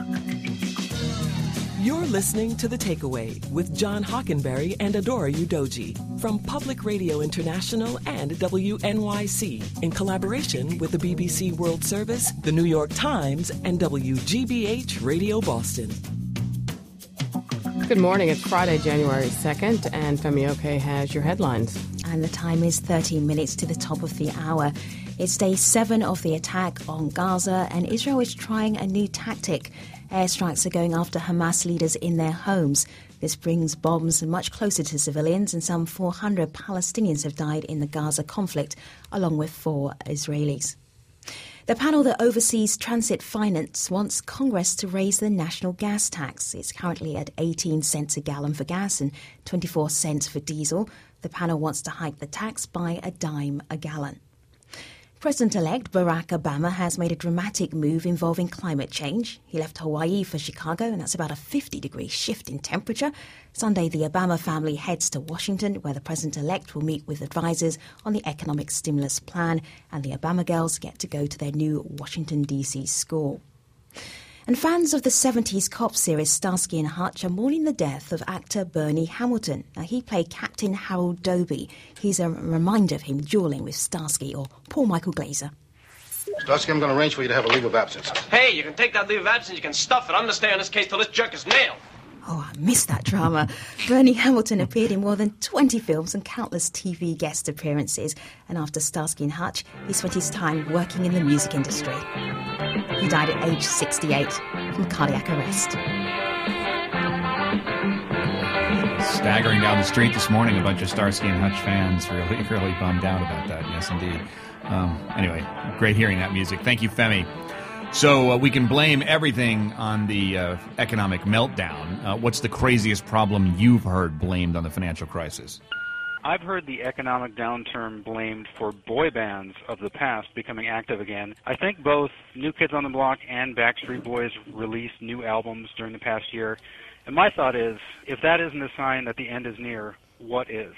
You're listening to The Takeaway with John Hockenberry and Adora Udoji from Public Radio International and W N Y C in collaboration with the B B C World Service, the New York Times, and W G B H Radio Boston. Good morning. It's Friday, January second, and Femi Oke has your headlines. And the time is thirteen minutes to the top of the hour. It's day seven of the attack on Gaza, and Israel is trying a new tactic. Airstrikes are going after Hamas leaders in their homes. This brings bombs much closer to civilians, and some four hundred Palestinians have died in the Gaza conflict, along with four Israelis. The panel that oversees transit finance wants Congress to raise the national gas tax. It's currently at eighteen cents a gallon for gas and twenty-four cents for diesel. The panel wants to hike the tax by a dime a gallon. President-elect Barack Obama has made a dramatic move involving climate change. He left Hawaii for Chicago, and that's about a fifty-degree shift in temperature. Sunday, the Obama family heads to Washington, where the president-elect will meet with advisors on the economic stimulus plan, and the Obama girls get to go to their new Washington, D C school. And fans of the seventies cop series Starsky and Hutch are mourning the death of actor Bernie Hamilton. Now, he played Captain Harold Dobie. He's a reminder of him dueling with Starsky or Paul Michael Glaser. Starsky, I'm going to arrange for you to have a leave of absence. Hey, you can take that leave of absence, you can stuff it. I'm going to stay on this case till this jerk is nailed. Oh, I missed that drama. Bernie Hamilton appeared in more than twenty films and countless T V guest appearances. And after Starsky and Hutch, he spent his time working in the music industry. He died at age sixty-eight from cardiac arrest. Staggering down the street this morning, a bunch of Starsky and Hutch fans really, really bummed out about that. Yes, indeed. Um, anyway, great hearing that music. Thank you, Femi. So uh, we can blame everything on the uh, economic meltdown. Uh, what's the craziest problem you've heard blamed on the financial crisis? I've heard the economic downturn blamed for boy bands of the past becoming active again. I think both New Kids on the Block and Backstreet Boys released new albums during the past year. And my thought is, if that isn't a sign that the end is near, what is?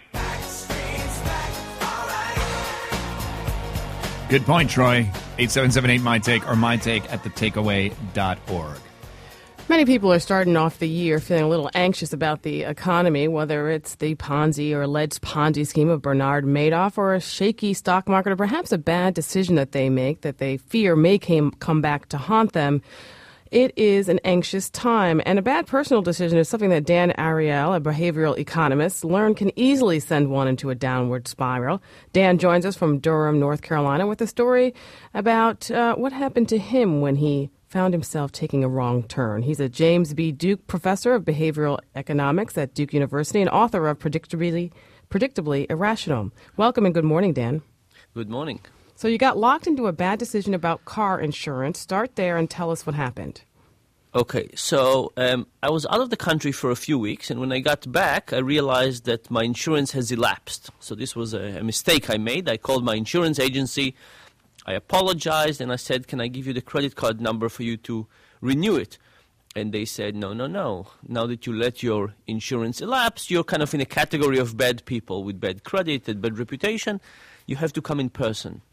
Good point, Troy. eight seven seven eight, my take or my take at the takeaway dot org. Many people are starting off the year feeling a little anxious about the economy, whether it's the Ponzi or alleged Ponzi scheme of Bernard Madoff or a shaky stock market or perhaps a bad decision that they make that they fear may came, come back to haunt them. It is an anxious time, and a bad personal decision is something that Dan Ariely, a behavioral economist, learned can easily send one into a downward spiral. Dan joins us from Durham, North Carolina, with a story about uh, what happened to him when he found himself taking a wrong turn. He's a James B. Duke Professor of Behavioral Economics at Duke University and author of Predictably, Predictably Irrational. Welcome and good morning, Dan. Good morning. So you got locked into a bad decision about car insurance. Start there and tell us what happened. Okay, so um, I was out of the country for a few weeks, and when I got back, I realized that my insurance has elapsed. So this was a, a mistake I made. I called my insurance agency. I apologized, and I said, can I give you the credit card number for you to renew it? And they said, no, no, no. Now that you let your insurance elapse, you're kind of in a category of bad people with bad credit and bad reputation. You have to come in person.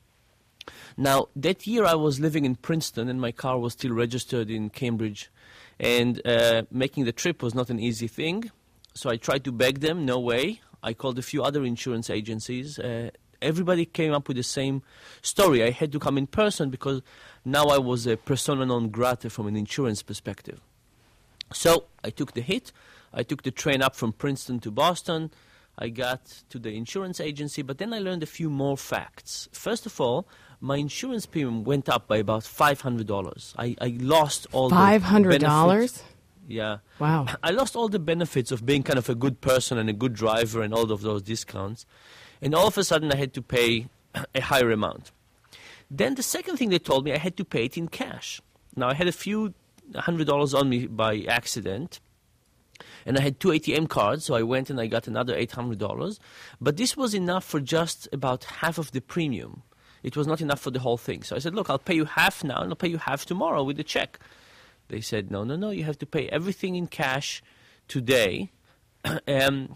Now, that year I was living in Princeton, and my car was still registered in Cambridge. And uh, making the trip was not an easy thing. So I tried to beg them, no way. I called a few other insurance agencies. Uh, Everybody came up with the same story. I had to come in person because now I was a persona non grata from an insurance perspective. So I took the hit. I took the train up from Princeton to Boston. I got to the insurance agency, but then I learned a few more facts. First of all, my insurance premium went up by about five hundred dollars. I, I lost all five hundred dollars? The benefits. Yeah. Wow. I lost all the benefits of being kind of a good person and a good driver and all of those discounts. And all of a sudden, I had to pay a higher amount. Then the second thing they told me, I had to pay it in cash. Now, I had a few hundred dollars on me by accident, and I had two A T M cards, so I went and I got another eight hundred dollars. But this was enough for just about half of the premium. It was not enough for the whole thing. So I said, look, I'll pay you half now, and I'll pay you half tomorrow with a check. They said, no, no, no, you have to pay everything in cash today. um,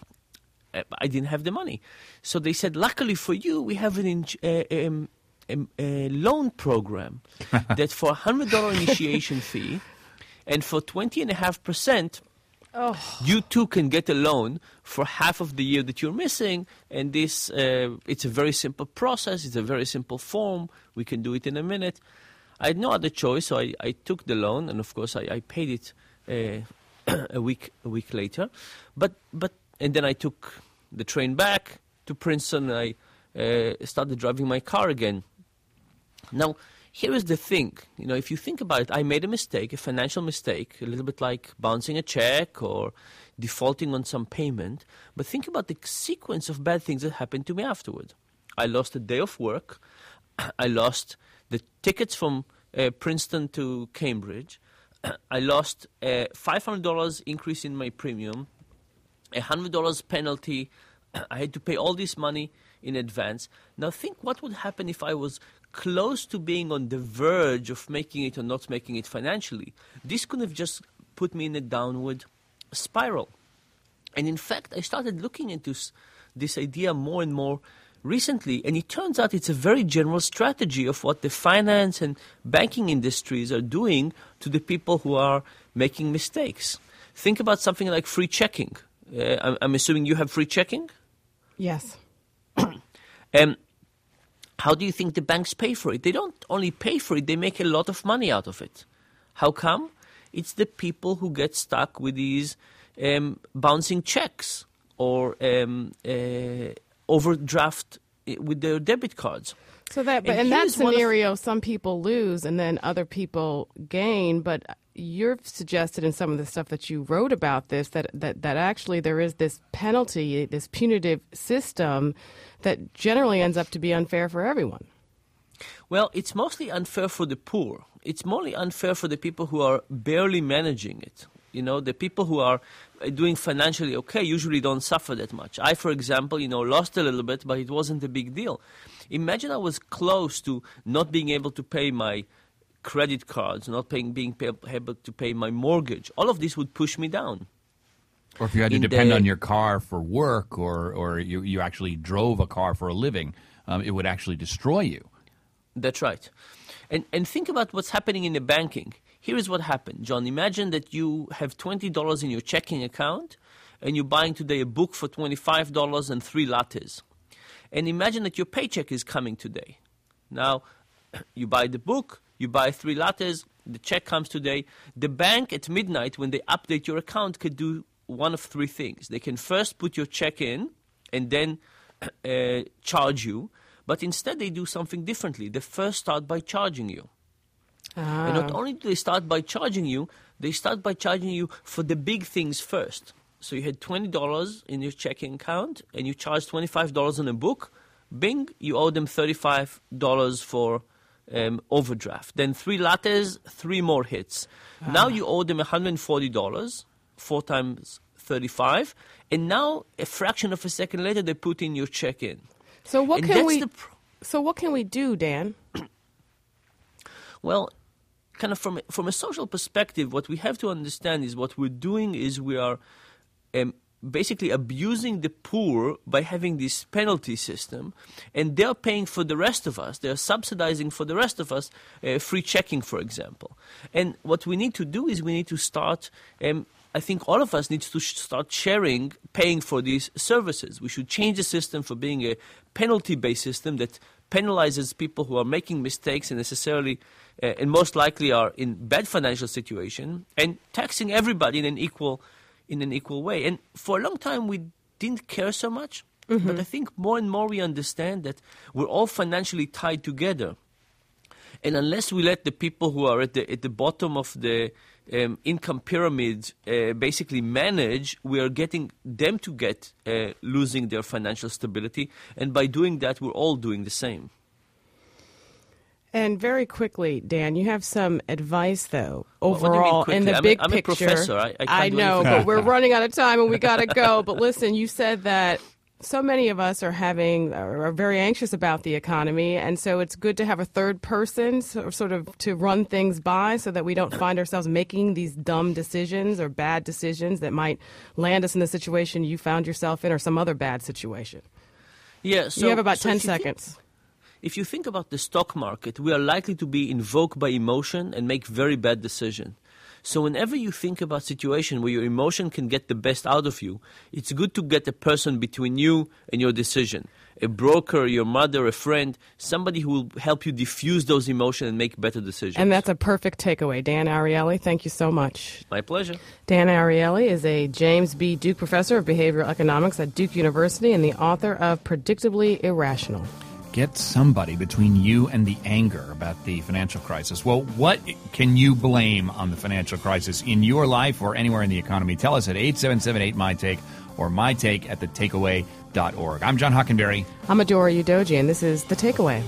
I didn't have the money. So they said, luckily for you, we have an in, uh, um, um, a loan program that for a one hundred dollars initiation fee and for twenty point five percent, oh. you too can get a loan for half of the year that you're missing. And this, uh, it's a very simple process. It's a very simple form. We can do it in a minute. I had no other choice, so I, I took the loan, and of course I, I paid it uh, a week a week later. But but and then I took the train back to Princeton, and I uh, started driving my car again. Now, here is the thing. You know, if you think about it, I made a mistake, a financial mistake, a little bit like bouncing a check or defaulting on some payment. But think about the sequence of bad things that happened to me afterward. I lost a day of work. I lost the tickets from uh, Princeton to Cambridge. I lost a five hundred dollars increase in my premium, a one hundred dollars penalty. I had to pay all this money in advance. Now think what would happen if I was close to being on the verge of making it or not making it financially. This could have just put me in a downward spiral. And in fact, I started looking into this idea more and more recently, and it turns out it's a very general strategy of what the finance and banking industries are doing to the people who are making mistakes. Think about something like free checking. Uh, I'm, I'm assuming you have free checking? Yes. um, how do you think the banks pay for it? They don't only pay for it, they make a lot of money out of it. How come? It's the people who get stuck with these um, bouncing checks or um, uh, overdraft with their debit cards. So that, but and in that here's scenario, some people lose and then other people gain. But you've suggested in some of the stuff that you wrote about this that, that, that actually there is this penalty, this punitive system that generally ends up to be unfair for everyone. Well, it's mostly unfair for the poor. It's mostly unfair for the people who are barely managing it. You know, the people who are doing financially okay usually don't suffer that much. I, for example, you know, lost a little bit, but it wasn't a big deal. Imagine I was close to not being able to pay my credit cards, not paying, being pay, able to pay my mortgage. All of this would push me down. Or if you had to In depend the- on your car for work, or, or you, you actually drove a car for a living, um, it would actually destroy you. That's right. And and think about what's happening in the banking. Here is what happened, John. Imagine that you have twenty dollars in your checking account and you're buying today a book for twenty-five dollars and three lattes. And imagine that your paycheck is coming today. Now, you buy the book, you buy three lattes, the check comes today. The bank at midnight, when they update your account, could do one of three things. They can first put your check in and then uh, charge you. But instead, they do something differently. They first start by charging you. Ah. And not only do they start by charging you, they start by charging you for the big things first. So you had twenty dollars in your checking account, and you charged twenty-five dollars on a book. Bing, you owe them thirty-five dollars for um, overdraft. Then three lattes, three more hits. Ah. Now you owe them one hundred forty dollars, four times thirty-five. And now, a fraction of a second later, they put in your check in. So what And can that's we? the pr- So what can we do, Dan? Well, kind of from a, from a social perspective, what we have to understand is what we're doing is we are um, basically abusing the poor by having this penalty system, and they're paying for the rest of us. They're subsidizing for the rest of us uh, free checking, for example. And what we need to do is we need to start. Um, I think all of us need to sh- start sharing, paying for these services. We should change the system for being a penalty-based system that penalizes people who are making mistakes and necessarily uh, and most likely are in bad financial situation, and taxing everybody in an equal in an equal way. And for a long time we didn't care so much, Mm-hmm. but I think more and more we understand that we're all financially tied together. And unless we let the people who are at the at the bottom of the um, income pyramid uh, basically manage, we are getting them to get uh, losing their financial stability. And by doing that, we're all doing the same. And very quickly, Dan, you have some advice, though, What- what do you mean overall quickly? in the I'm a- big I'm a picture. professor. I- I can't do know, anything. but we're running out of time and we got to go. But listen, you said that so many of us are having are very anxious about the economy, and so it's good to have a third person so, sort of to run things by so that we don't find ourselves making these dumb decisions or bad decisions that might land us in the situation you found yourself in or some other bad situation. Yeah, so you have about so ten if you think- seconds. If you think about the stock market, we are likely to be invoked by emotion and make very bad decisions. So whenever you think about a situation where your emotion can get the best out of you, it's good to get a person between you and your decision. A broker, your mother, a friend, somebody who will help you diffuse those emotions and make better decisions. And that's a perfect takeaway. Dan Ariely, thank you so much. My pleasure. Dan Ariely is a James B. Duke Professor of Behavioral Economics at Duke University and the author of Predictably Irrational. Get somebody between you and the anger about the financial crisis. Well, what can you blame on the financial crisis in your life or anywhere in the economy? Tell us at eight seven seven eight, M Y Take or my take at the takeaway dot org. I'm John Hockenberry. I'm Adora Udoji, and this is The Takeaway.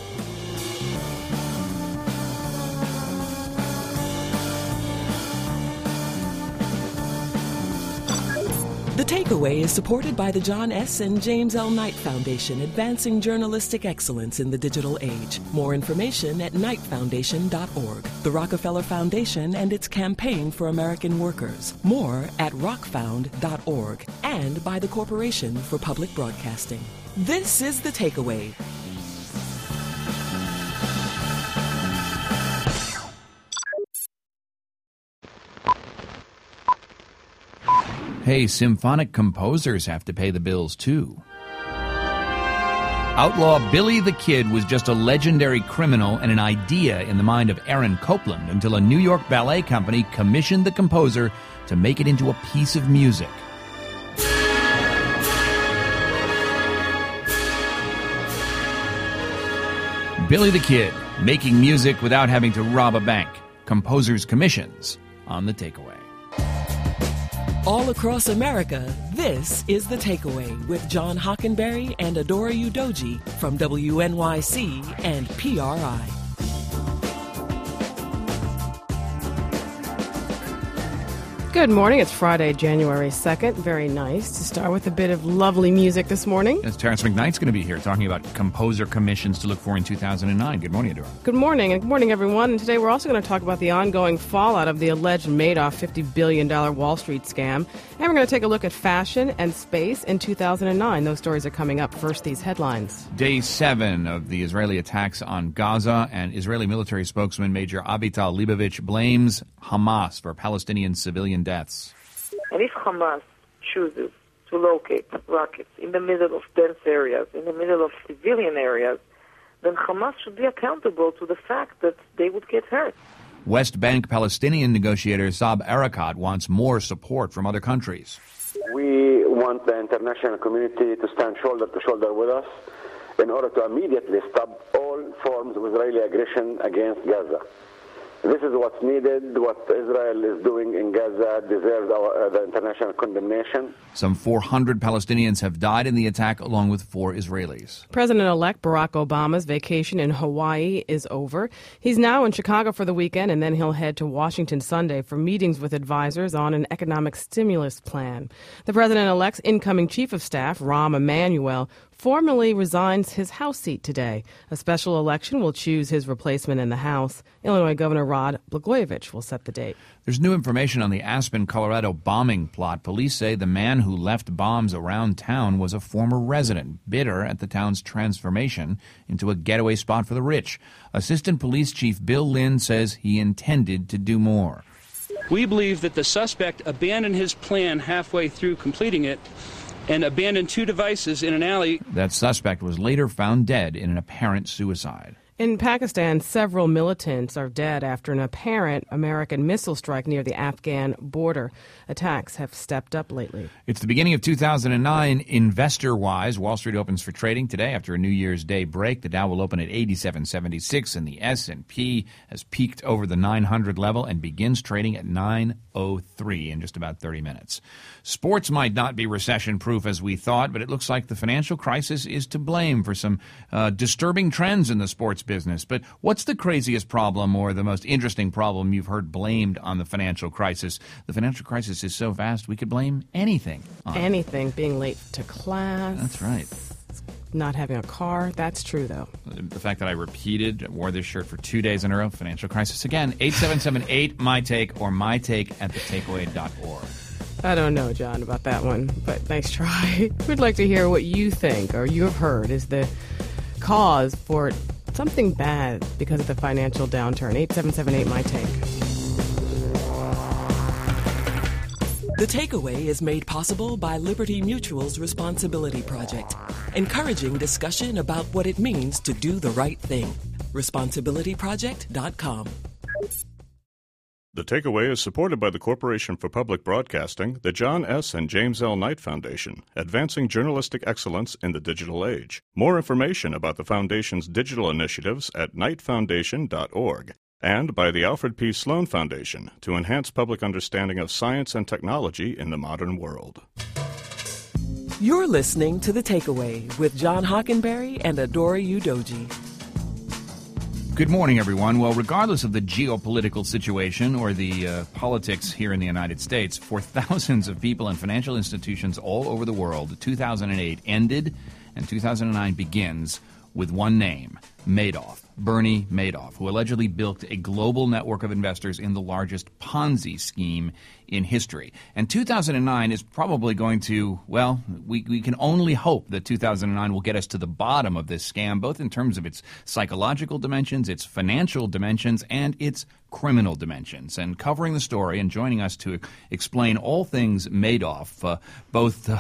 The Takeaway is supported by the John S. and James L. Knight Foundation, advancing journalistic excellence in the digital age. More information at knight foundation dot org. The Rockefeller Foundation and its campaign for American workers. More at rock found dot org. And by the Corporation for Public Broadcasting. This is The Takeaway. Hey, symphonic composers have to pay the bills, too. Outlaw Billy the Kid was just a legendary criminal and an idea in the mind of Aaron Copland until a New York ballet company commissioned the composer to make it into a piece of music. Billy the Kid, making music without having to rob a bank. Composers' commissions on The Takeaway. All across America, this is The Takeaway with John Hockenberry and Adora Udoji from W N Y C and P R I. Good morning. It's Friday, January second. Very nice to start with a bit of lovely music this morning. Yes, Terrence McKnight's going to be here talking about composer commissions to look for in two thousand nine. Good morning, Adora. Good morning, and good morning, everyone. And today we're also going to talk about the ongoing fallout of the alleged Madoff fifty billion dollars Wall Street scam. And we're going to take a look at fashion and space in two thousand nine. Those stories are coming up. First, these headlines. Day seven of the Israeli attacks on Gaza, and Israeli military spokesman Major Avital Leibovich blames Hamas for Palestinian civilian deaths. And if Hamas chooses to locate rockets in the middle of dense areas, in the middle of civilian areas, then Hamas should be accountable to the fact that they would get hurt. West Bank Palestinian negotiator Saeb Erekat wants more support from other countries. We want the international community to stand shoulder to shoulder with us in order to immediately stop all forms of Israeli aggression against Gaza. This is what's needed. What Israel is doing in Gaza deserves our, uh, the international condemnation. Some four hundred Palestinians have died in the attack, along with four Israelis. President-elect Barack Obama's vacation in Hawaii is over. He's now in Chicago for the weekend, and then he'll head to Washington Sunday for meetings with advisors on an economic stimulus plan. The president-elect's incoming chief of staff, Rahm Emanuel, formally resigns his House seat today. A special election will choose his replacement in the House. Illinois Governor Rod Blagojevich will set the date. There's new information on the Aspen, Colorado bombing plot. Police say the man who left bombs around town was a former resident, bitter at the town's transformation into a getaway spot for the rich. Assistant Police Chief Bill Lynn says he intended to do more. We believe that the suspect abandoned his plan halfway through completing it and abandoned two devices in an alley. That suspect was later found dead in an apparent suicide. In Pakistan, several militants are dead after an apparent American missile strike near the Afghan border. Attacks have stepped up lately. It's the beginning of two thousand nine. Investor-wise, Wall Street opens for trading today after a New Year's Day break. The Dow will open at eighty-seven seventy-six, and the S and P has peaked over the nine hundred level and begins trading at nine oh three in just about thirty minutes. Sports might not be recession-proof as we thought, but it looks like the financial crisis is to blame for some uh, disturbing trends in the sports business. But what's the craziest problem or the most interesting problem you've heard blamed on the financial crisis? The financial crisis is so vast we could blame anything on Anything. It. Being late to class. That's right. Not having a car. That's true, though. The fact that I repeated, wore this shirt for two days in a row, financial crisis again. eight seven seven eight, my take or my take at the takeaway dot org. I don't know, John, about that one, but nice try. We'd like to hear what you think or you have heard is the cause for something bad because of the financial downturn. eight seven seven eight, my take. The Takeaway is made possible by Liberty Mutual's Responsibility Project, encouraging discussion about what it means to do the right thing. responsibility project dot com. The Takeaway is supported by the Corporation for Public Broadcasting, the John S. and James L. Knight Foundation, advancing journalistic excellence in the digital age. More information about the Foundation's digital initiatives at knight foundation dot org. And by the Alfred P. Sloan Foundation to enhance public understanding of science and technology in the modern world. You're listening to The Takeaway with John Hockenberry and Adora Udoji. Good morning, everyone. Well, regardless of the geopolitical situation or the uh, politics here in the United States, for thousands of people and financial institutions all over the world, two thousand eight ended and two thousand nine begins with one name, Madoff. Bernie Madoff, who allegedly built a global network of investors in the largest Ponzi scheme in history. And two thousand nine is probably going to, well, we, we can only hope that two thousand nine will get us to the bottom of this scam, both in terms of its psychological dimensions, its financial dimensions, and its criminal dimensions. And covering the story and joining us to explain all things Madoff, uh, both uh,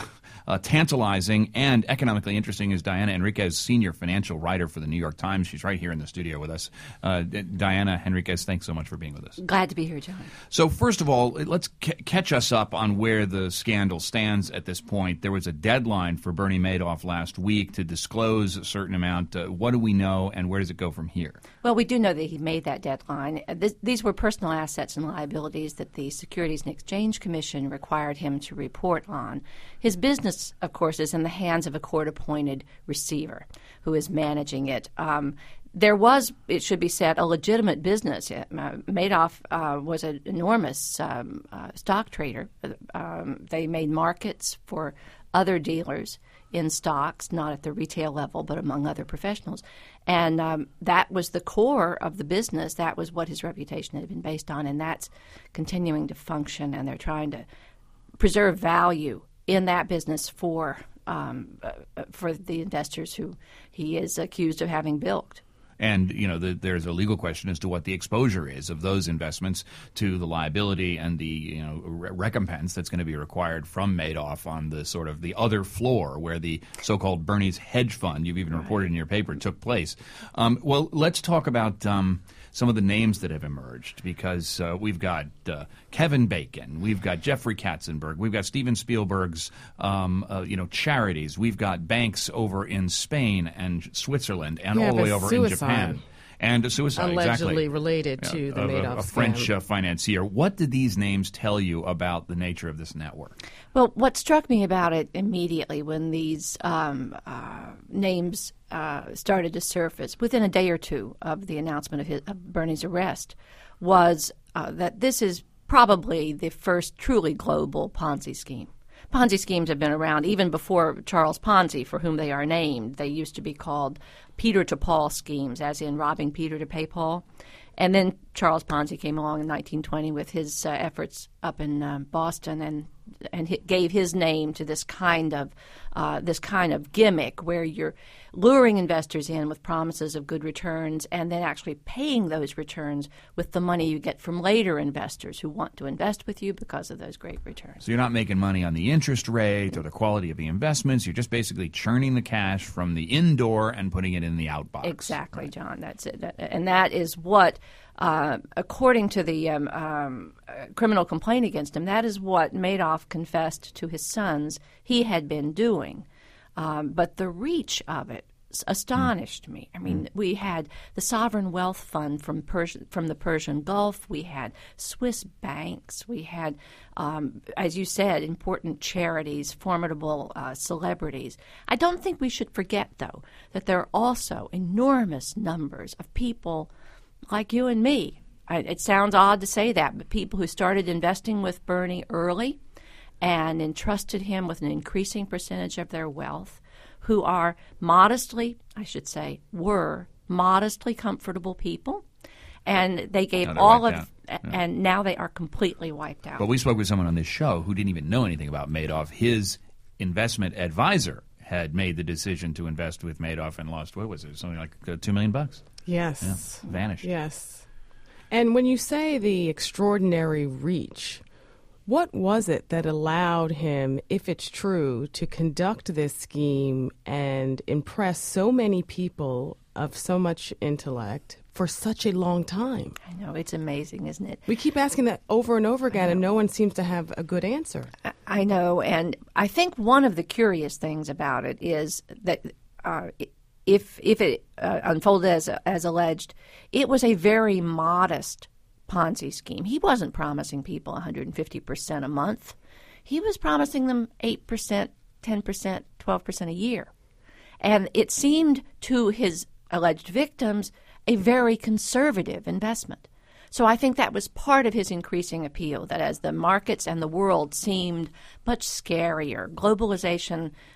uh, tantalizing and economically interesting is Diana Henriquez, senior financial writer for the New York Times. She's right here in the studio with us. Uh, Diana Henriquez, thanks so much for being with us. Glad to be here, John. So first of all, let's c- catch us up on where the scandal stands at this point. There was a deadline for Bernie Madoff last week to disclose a certain amount. Uh, what do we know, and where does it go from here? Well, we do know that he made that deadline. This, these were personal assets and liabilities that the Securities and Exchange Commission required him to report on. His business, of course, is in the hands of a court-appointed receiver who is managing it. Um, There was, it should be said, a legitimate business. Uh, Madoff uh, was an enormous um, uh, stock trader. Um, they made markets for other dealers in stocks, not at the retail level, but among other professionals. And um, that was the core of the business. That was what his reputation had been based on, and that's continuing to function, and they're trying to preserve value in that business for um, uh, for the investors who he is accused of having bilked. And, you know, the, there's a legal question as to what the exposure is of those investments to the liability and the, you know, re- recompense that's going to be required from Madoff on the sort of the other floor where the so-called Bernie's hedge fund, you've even reported in your paper, took place. Um, well, let's talk about um, some of the names that have emerged, because uh, we've got uh, Kevin Bacon, we've got Jeffrey Katzenberg, we've got Steven Spielberg's, um, uh, you know, charities, we've got banks over in Spain and Switzerland and yeah, all the way over suicide. in Japan. And a suicide, allegedly exactly. related Yeah, to the of Madoff a, a scam. French uh, financier. What did these names tell you about the nature of this network? Well, what struck me about it immediately when these um, uh, names uh, started to surface within a day or two of the announcement of, his, of Bernie's arrest was uh, that this is probably the first truly global Ponzi scheme. Ponzi schemes have been around even before Charles Ponzi, for whom they are named. They used to be called Peter to Paul schemes, as in robbing Peter to pay Paul. And then Charles Ponzi came along in nineteen twenty with his uh, efforts up in um, Boston, and and he gave his name to this kind of uh, this kind of gimmick where you're luring investors in with promises of good returns and then actually paying those returns with the money you get from later investors who want to invest with you because of those great returns. So you're not making money on the interest rate or the quality of the investments. You're just basically churning the cash from the indoor and putting it in the outbox. Exactly, John. That's it. And that is what, uh, according to the um, um, criminal complaint against him, that is what Madoff confessed to his sons he had been doing. Um, but the reach of it astonished me. I mean, we had the Sovereign Wealth Fund from Persian, from the Persian Gulf. We had Swiss banks. We had, um, as you said, important charities, formidable uh, celebrities. I don't think we should forget, though, that there are also enormous numbers of people like you and me. I, it sounds odd to say that, but people who started investing with Bernie early and entrusted him with an increasing percentage of their wealth, who are modestly, I should say, were modestly comfortable people, and they gave all of, yeah. and now they are completely wiped out. But we spoke with someone on this show who didn't even know anything about Madoff. His investment advisor had made the decision to invest with Madoff and lost, what was it, something like uh, two million bucks? Yes. Yeah, vanished. Yes. And when you say the extraordinary reach, what was it that allowed him, if it's true, to conduct this scheme and impress so many people of so much intellect for such a long time? I know, it's amazing, isn't it? We keep asking that over and over again, and no one seems to have a good answer. I know, and I think one of the curious things about it is that uh, if if it uh, unfolded as as alleged, it was a very modest Ponzi scheme. He wasn't promising people one hundred fifty percent a month. He was promising them eight percent, ten percent, twelve percent a year. And it seemed to his alleged victims a very conservative investment. So I think that was part of his increasing appeal, that as the markets and the world seemed much scarier, globalization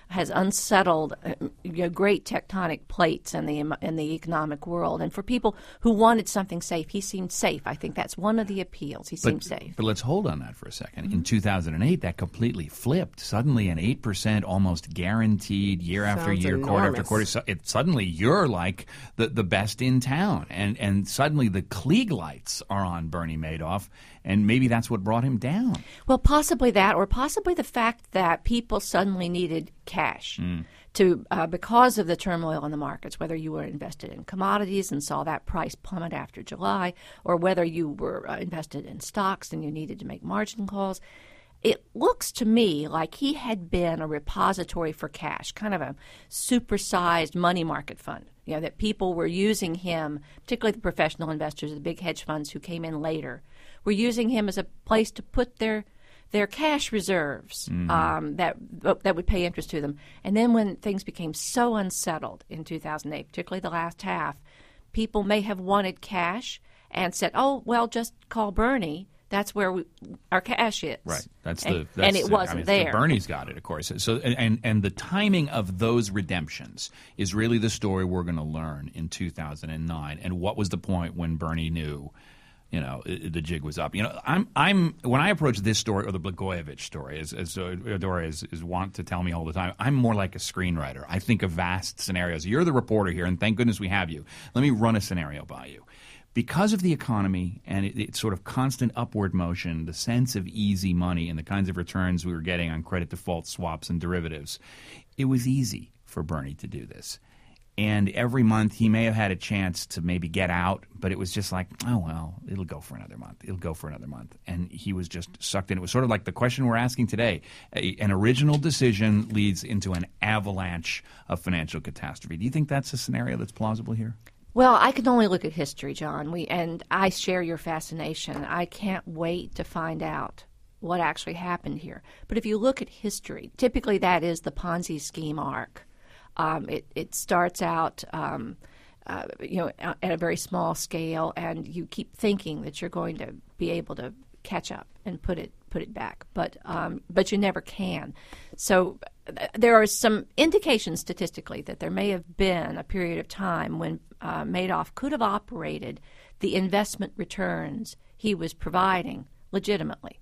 has unsettled uh, you know, great tectonic plates in the in the economic world. And for people who wanted something safe, he seemed safe. I think that's one of the appeals. He but, seemed safe. But let's hold on that for a second. Mm-hmm. In two thousand eight, that completely flipped. Suddenly, an eight percent almost guaranteed year Sounds after year, enormous. quarter after quarter. So it, suddenly, you're like the, the best in town. And, and suddenly, the Klieg lights are on Bernie Madoff. And maybe that's what brought him down. Well, possibly that, or possibly the fact that people suddenly needed cash mm. to uh, because of the turmoil in the markets, whether you were invested in commodities and saw that price plummet after July, or whether you were uh, invested in stocks and you needed to make margin calls. It looks to me like he had been a repository for cash, kind of a supersized money market fund. You know, that people were using him, particularly the professional investors, the big hedge funds who came in later, were using him as a place to put their their cash reserves mm-hmm. um, that that would pay interest to them. And then when things became so unsettled in two thousand eight, particularly the last half, people may have wanted cash and said, "Oh, well, just call Bernie. That's where we, our cash is." Right. That's and, the that's and it the, wasn't I mean, there. Bernie's got it, of course. So and and the timing of those redemptions is really the story we're going to learn in two thousand nine. And what was the point when Bernie knew, you know, it, the jig was up? You know, I'm I'm when I approach this story or the Blagojevich story, as as Dora is, is wont to tell me all the time, I'm more like a screenwriter. I think of vast scenarios. You're the reporter here, and thank goodness we have you. Let me run a scenario by you. Because of the economy and it, it's sort of constant upward motion, the sense of easy money and the kinds of returns we were getting on credit default swaps and derivatives, it was easy for Bernie to do this. And every month he may have had a chance to maybe get out, but it was just like, oh, well, it'll go for another month. It'll go for another month. And he was just sucked in. It was sort of like the question we're asking today. A, an original decision leads into an avalanche of financial catastrophe. Do you think that's a scenario that's plausible here? Well, I can only look at history, John. We and I share your fascination. I can't wait to find out what actually happened here. But if you look at history, typically that is the Ponzi scheme arc. Um, it, it starts out, um, uh, you know, at a very small scale, and you keep thinking that you're going to be able to catch up and put it put it back, but um, but you never can. So th- there are some indications statistically that there may have been a period of time when uh, Madoff could have operated the investment returns he was providing legitimately.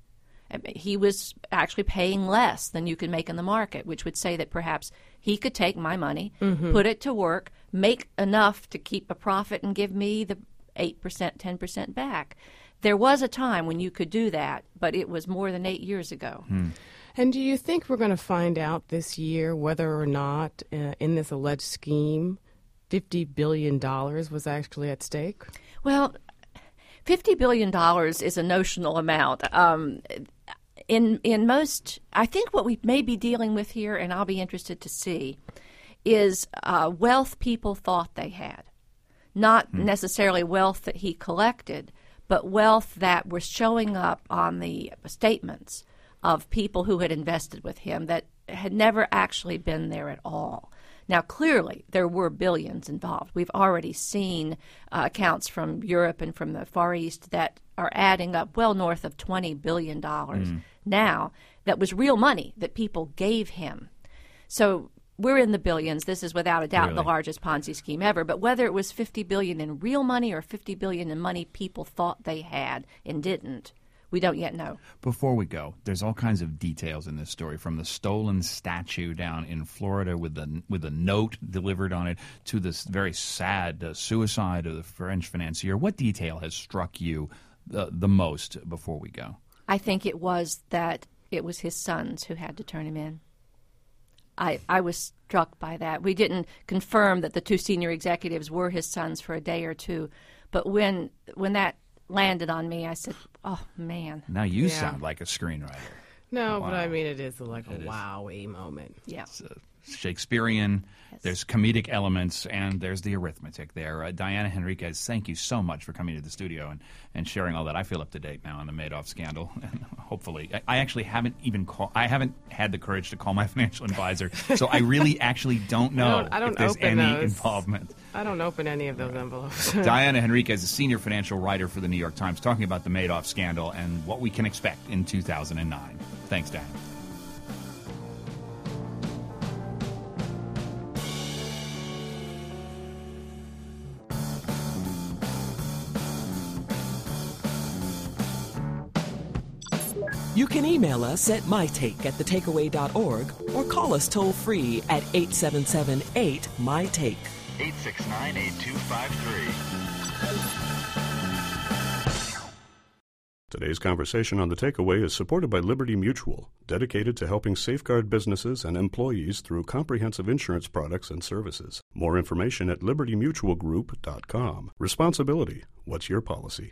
He was actually paying less than you could make in the market, which would say that perhaps he could take my money, mm-hmm. put it to work, make enough to keep a profit and give me the eight percent, ten percent back. There was a time when you could do that, but it was more than eight years ago. Hmm. And do you think we're going to find out this year whether or not uh, in this alleged scheme fifty billion dollars was actually at stake? Well, fifty billion dollars is a notional amount. Um, in in most, I think what we may be dealing with here, and I'll be interested to see, is uh, wealth people thought they had. Not hmm. necessarily wealth that he collected, but wealth that was showing up on the statements of people who had invested with him that had never actually been there at all. Now, clearly, there were billions involved. We've already seen uh, accounts from Europe and from the Far East that are adding up well north of twenty billion dollars mm. now. That was real money that people gave him. So we're in the billions. This is without a doubt really? the largest Ponzi scheme ever. But whether it was fifty billion dollars in real money or fifty billion dollars in money people thought they had and didn't, we don't yet know. Before we go, there's all kinds of details in this story, from the stolen statue down in Florida with the with a note delivered on it to this very sad uh, suicide of the French financier. What detail has struck you uh, the most before we go? I think it was that it was his sons who had to turn him in. I, I was struck by that. We didn't confirm that the two senior executives were his sons for a day or two, but when when that landed on me, I said, oh, man. Now you yeah. sound like a screenwriter. No, wow. but I mean, it is like a it wow-y moment. Yeah. It's, uh, Shakespearean, yes. There's comedic elements, and there's the arithmetic there. Uh, Diana Henriquez, thank you so much for coming to the studio and, and sharing all that. I feel up to date now on the Madoff scandal, and hopefully, I, I actually haven't even call, I haven't had the courage to call my financial advisor, so I really actually don't know I don't, I don't if there's open any those. involvement. I don't open any of those envelopes. Diana Henriquez is a senior financial writer for the New York Times, talking about the Madoff scandal and what we can expect in two thousand nine. Thanks, Diana. You can email us at mytake at thetakeaway dot org or call us toll-free at eight seven seven eight M Y take. eight six nine, eight two five three. Today's conversation on The Takeaway is supported by Liberty Mutual, dedicated to helping safeguard businesses and employees through comprehensive insurance products and services. More information at liberty mutual group dot com. Responsibility. What's your policy?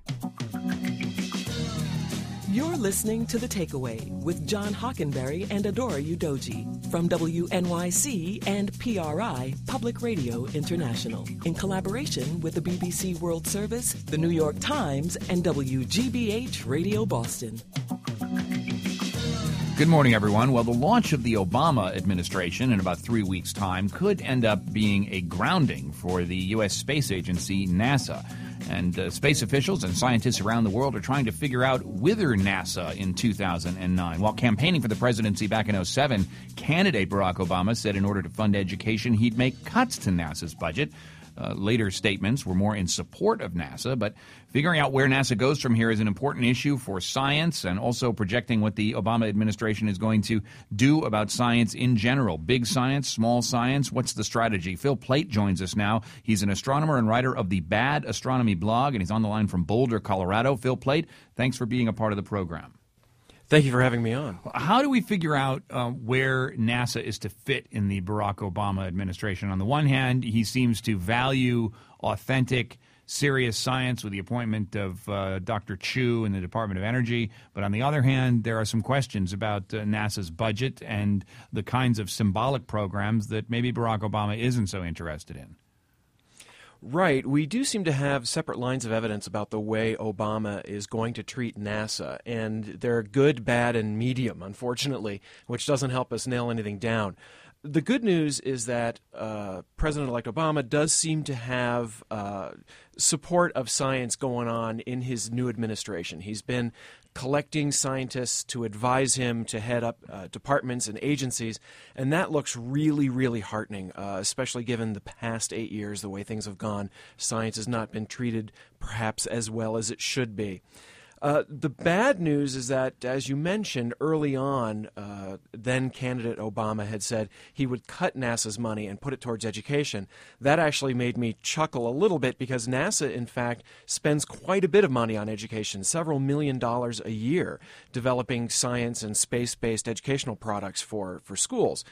You're listening to The Takeaway with John Hockenberry and Adora Udoji from W N Y C and P R I, Public Radio International, in collaboration with the B B C World Service, the New York Times, and W G B H Radio Boston. Good morning, everyone. Well, the launch of the Obama administration in about three weeks' time could end up being a grounding for the U S space agency, NASA. And uh, space officials and scientists around the world are trying to figure out whither NASA in two thousand nine. While campaigning for the presidency back in oh seven, candidate Barack Obama said in order to fund education, he'd make cuts to NASA's budget. Uh, later statements were more in support of NASA, but figuring out where NASA goes from here is an important issue for science and also projecting what the Obama administration is going to do about science in general. Big science, small science, what's the strategy? Phil Plait joins us now. He's an astronomer and writer of the Bad Astronomy blog, and he's on the line from Boulder, Colorado. Phil Plait, thanks for being a part of the program. Thank you for having me on. How do we figure out uh, where NASA is to fit in the Barack Obama administration? On the one hand, he seems to value authentic, serious science with the appointment of uh, Doctor Chu in the Department of Energy. But on the other hand, there are some questions about uh, NASA's budget and the kinds of symbolic programs that maybe Barack Obama isn't so interested in. Right. We do seem to have separate lines of evidence about the way Obama is going to treat NASA, and they're good, bad, and medium, unfortunately, which doesn't help us nail anything down. The good news is that uh, President-elect Obama does seem to have uh, support of science going on in his new administration. He's been collecting scientists to advise him to head up uh, departments and agencies, and that looks really, really heartening, uh, especially given the past eight years, the way things have gone. Science has not been treated perhaps as well as it should be. Uh, the bad news is that, as you mentioned early on, uh, then candidate Obama had said he would cut NASA's money and put it towards education. That actually made me chuckle a little bit because NASA, in fact, spends quite a bit of money on education, several million dollars a year, developing science and space-based educational products for, for schools.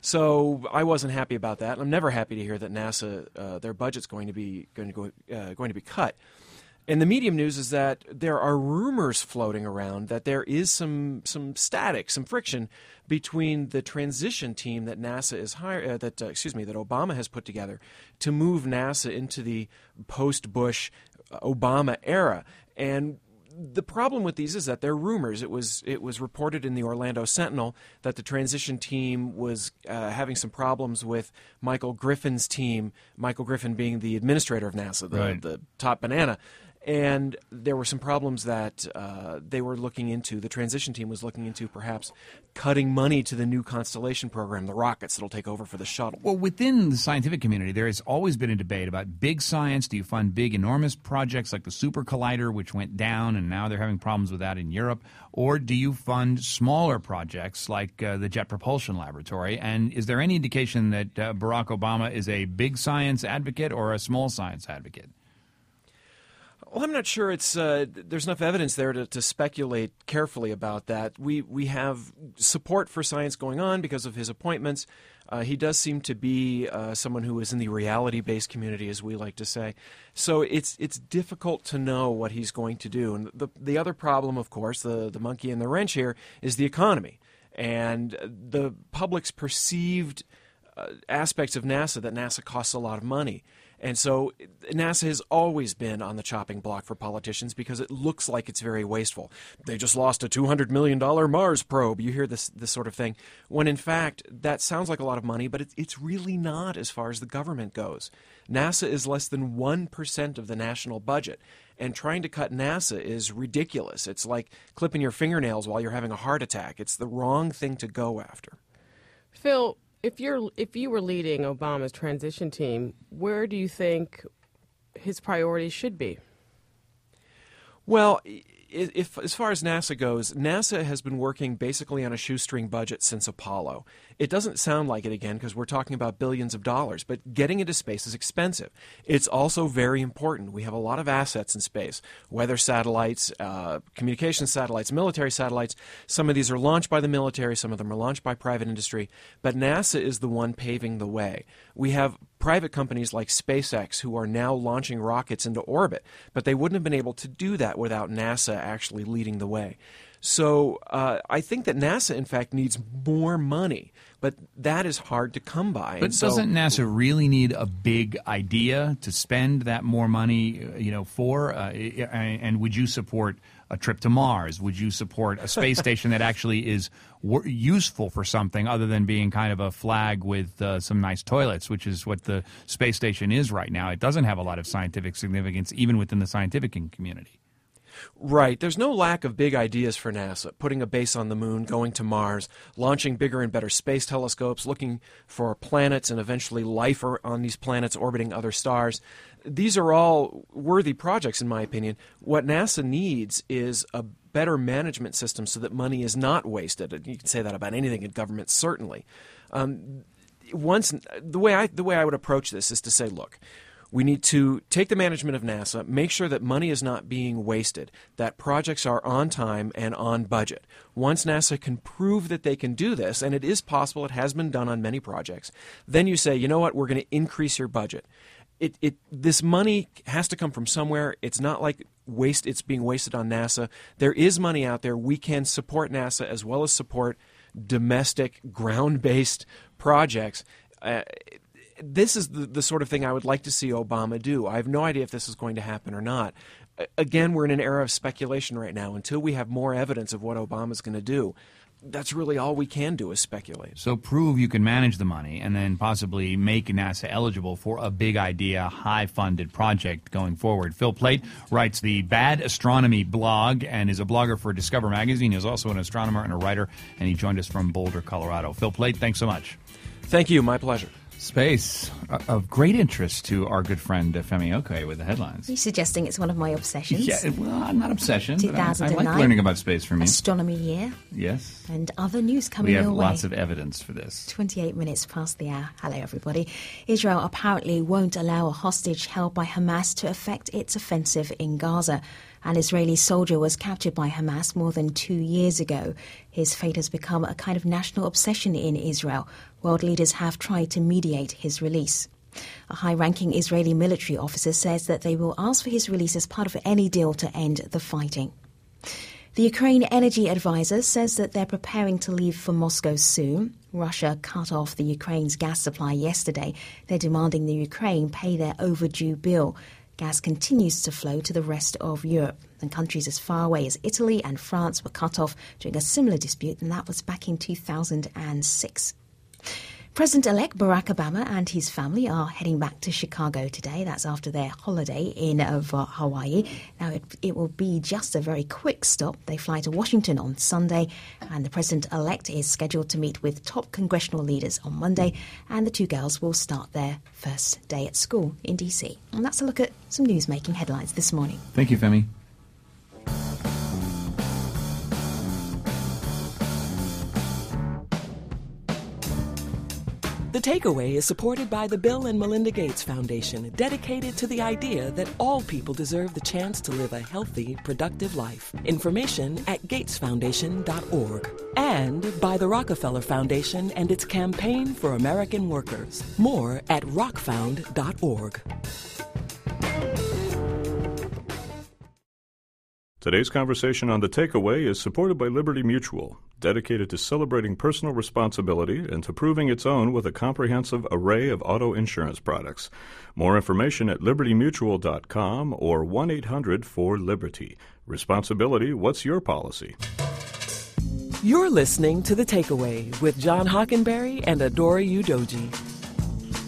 So I wasn't happy about that. I'm never happy to hear that NASA, uh, their budget's going to be going to go, uh, going to be cut. And the medium news is that there are rumors floating around that there is some some static, some friction between the transition team that NASA is hire, uh, that uh, excuse me that Obama has put together to move NASA into the post-Bush Obama era. And the problem with these is that they're rumors. It was it was reported in the Orlando Sentinel that the transition team was uh, having some problems with Michael Griffin's team, Michael Griffin being the administrator of NASA, the, right. the top banana. And there were some problems that uh, they were looking into, the transition team was looking into perhaps cutting money to the new Constellation program, the rockets that will take over for the shuttle. Well, within the scientific community, there has always been a debate about big science. Do you fund big, enormous projects like the Super Collider, which went down, and now they're having problems with that in Europe? Or do you fund smaller projects like uh, the Jet Propulsion Laboratory? And is there any indication that uh, Barack Obama is a big science advocate or a small science advocate? Well, I'm not sure it's uh, there's enough evidence there to, to speculate carefully about that. We we have support for science going on because of his appointments. Uh, he does seem to be uh, someone who is in the reality-based community, as we like to say. So it's it's difficult to know what he's going to do. And the the other problem, of course, the the monkey in the wrench here is the economy and the public's perceived uh, aspects of NASA, that NASA costs a lot of money. And so NASA has always been on the chopping block for politicians because it looks like it's very wasteful. They just lost a two hundred million dollars Mars probe. You hear this this sort of thing, when in fact that sounds like a lot of money, but it's, it's really not as far as the government goes. NASA is less than one percent of the national budget, and trying to cut NASA is ridiculous. It's like clipping your fingernails while you're having a heart attack. It's the wrong thing to go after. Phil, If you're if you were leading Obama's transition team, where do you think his priorities should be? Well, if, as far as NASA goes, NASA has been working basically on a shoestring budget since Apollo. It doesn't sound like it again because we're talking about billions of dollars, but getting into space is expensive. It's also very important. We have a lot of assets in space, weather satellites, uh, communication satellites, military satellites. Some of these are launched by the military, some of them are launched by private industry, but NASA is the one paving the way. We have private companies like SpaceX who are now launching rockets into orbit, but they wouldn't have been able to do that without NASA actually leading the way. So uh, I think that NASA, in fact, needs more money, but that is hard to come by. But and so, doesn't NASA really need a big idea to spend that more money, you know, for? Uh, and would you support a trip to Mars? Would you support a space station that actually is wor- useful for something other than being kind of a flag with uh, some nice toilets, which is what the space station is right now? It doesn't have a lot of scientific significance, even within the scientific community. Right. There's no lack of big ideas for NASA, putting a base on the moon, going to Mars, launching bigger and better space telescopes, looking for planets and eventually life on these planets orbiting other stars. These are all worthy projects, in my opinion. What NASA needs is a better management system so that money is not wasted. You can say that about anything in government, certainly. Um, once the way I the way I would approach this is to say, look, we need to take the management of NASA, make sure that money is not being wasted, that projects are on time and on budget. Once NASA can prove that they can do this, and it is possible, it has been done on many projects, then you say, you know what, we're going to increase your budget. It, it, this money has to come from somewhere. It's not like waste, it's being wasted on NASA. There is money out there. We can support NASA as well as support domestic, ground-based projects. Uh, This is the, the sort of thing I would like to see Obama do. I have no idea if this is going to happen or not. Again, we're in an era of speculation right now. Until we have more evidence of what Obama's going to do, that's really all we can do is speculate. So prove you can manage the money and then possibly make NASA eligible for a big idea, high-funded project going forward. Phil Plait writes the Bad Astronomy blog and is a blogger for Discover Magazine. He's also an astronomer and a writer, and he joined us from Boulder, Colorado. Phil Plait, thanks so much. Thank you. My pleasure. Space, of great interest to our good friend uh, Femi Okoye with the headlines. Are you suggesting it's one of my obsessions? Yeah, well, not obsession, two thousand nine, but I, I like learning about space from you. Astronomy Year. Yes. And other news coming your way. We have lots of evidence for this. twenty-eight minutes past the hour. Hello, everybody. Israel apparently won't allow a hostage held by Hamas to effect its offensive in Gaza. An Israeli soldier was captured by Hamas more than two years ago. His fate has become a kind of national obsession in Israel. World leaders have tried to mediate his release. A high-ranking Israeli military officer says that they will ask for his release as part of any deal to end the fighting. The Ukraine Energy Advisor says that they're preparing to leave for Moscow soon. Russia cut off the Ukraine's gas supply yesterday. They're demanding the Ukraine pay their overdue bill. Gas continues to flow to the rest of Europe, and countries as far away as Italy and France were cut off during a similar dispute, and that was back in two thousand six. President-elect Barack Obama and his family are heading back to Chicago today. That's after their holiday in uh, Hawaii. Now, it, it will be just a very quick stop. They fly to Washington on Sunday, and the president-elect is scheduled to meet with top congressional leaders on Monday, and the two girls will start their first day at school in D C. And that's a look at some news-making headlines this morning. Thank you, Femi. The Takeaway is supported by the Bill and Melinda Gates Foundation, dedicated to the idea that all people deserve the chance to live a healthy, productive life. Information at gates foundation dot org. And by the Rockefeller Foundation and its campaign for American workers. More at rock found dot org. Today's conversation on The Takeaway is supported by Liberty Mutual, dedicated to celebrating personal responsibility and to proving its own with a comprehensive array of auto insurance products. More information at liberty mutual dot com or one eight hundred four liberty. Responsibility, what's your policy? You're listening to The Takeaway with John Hockenberry and Adora Udoji.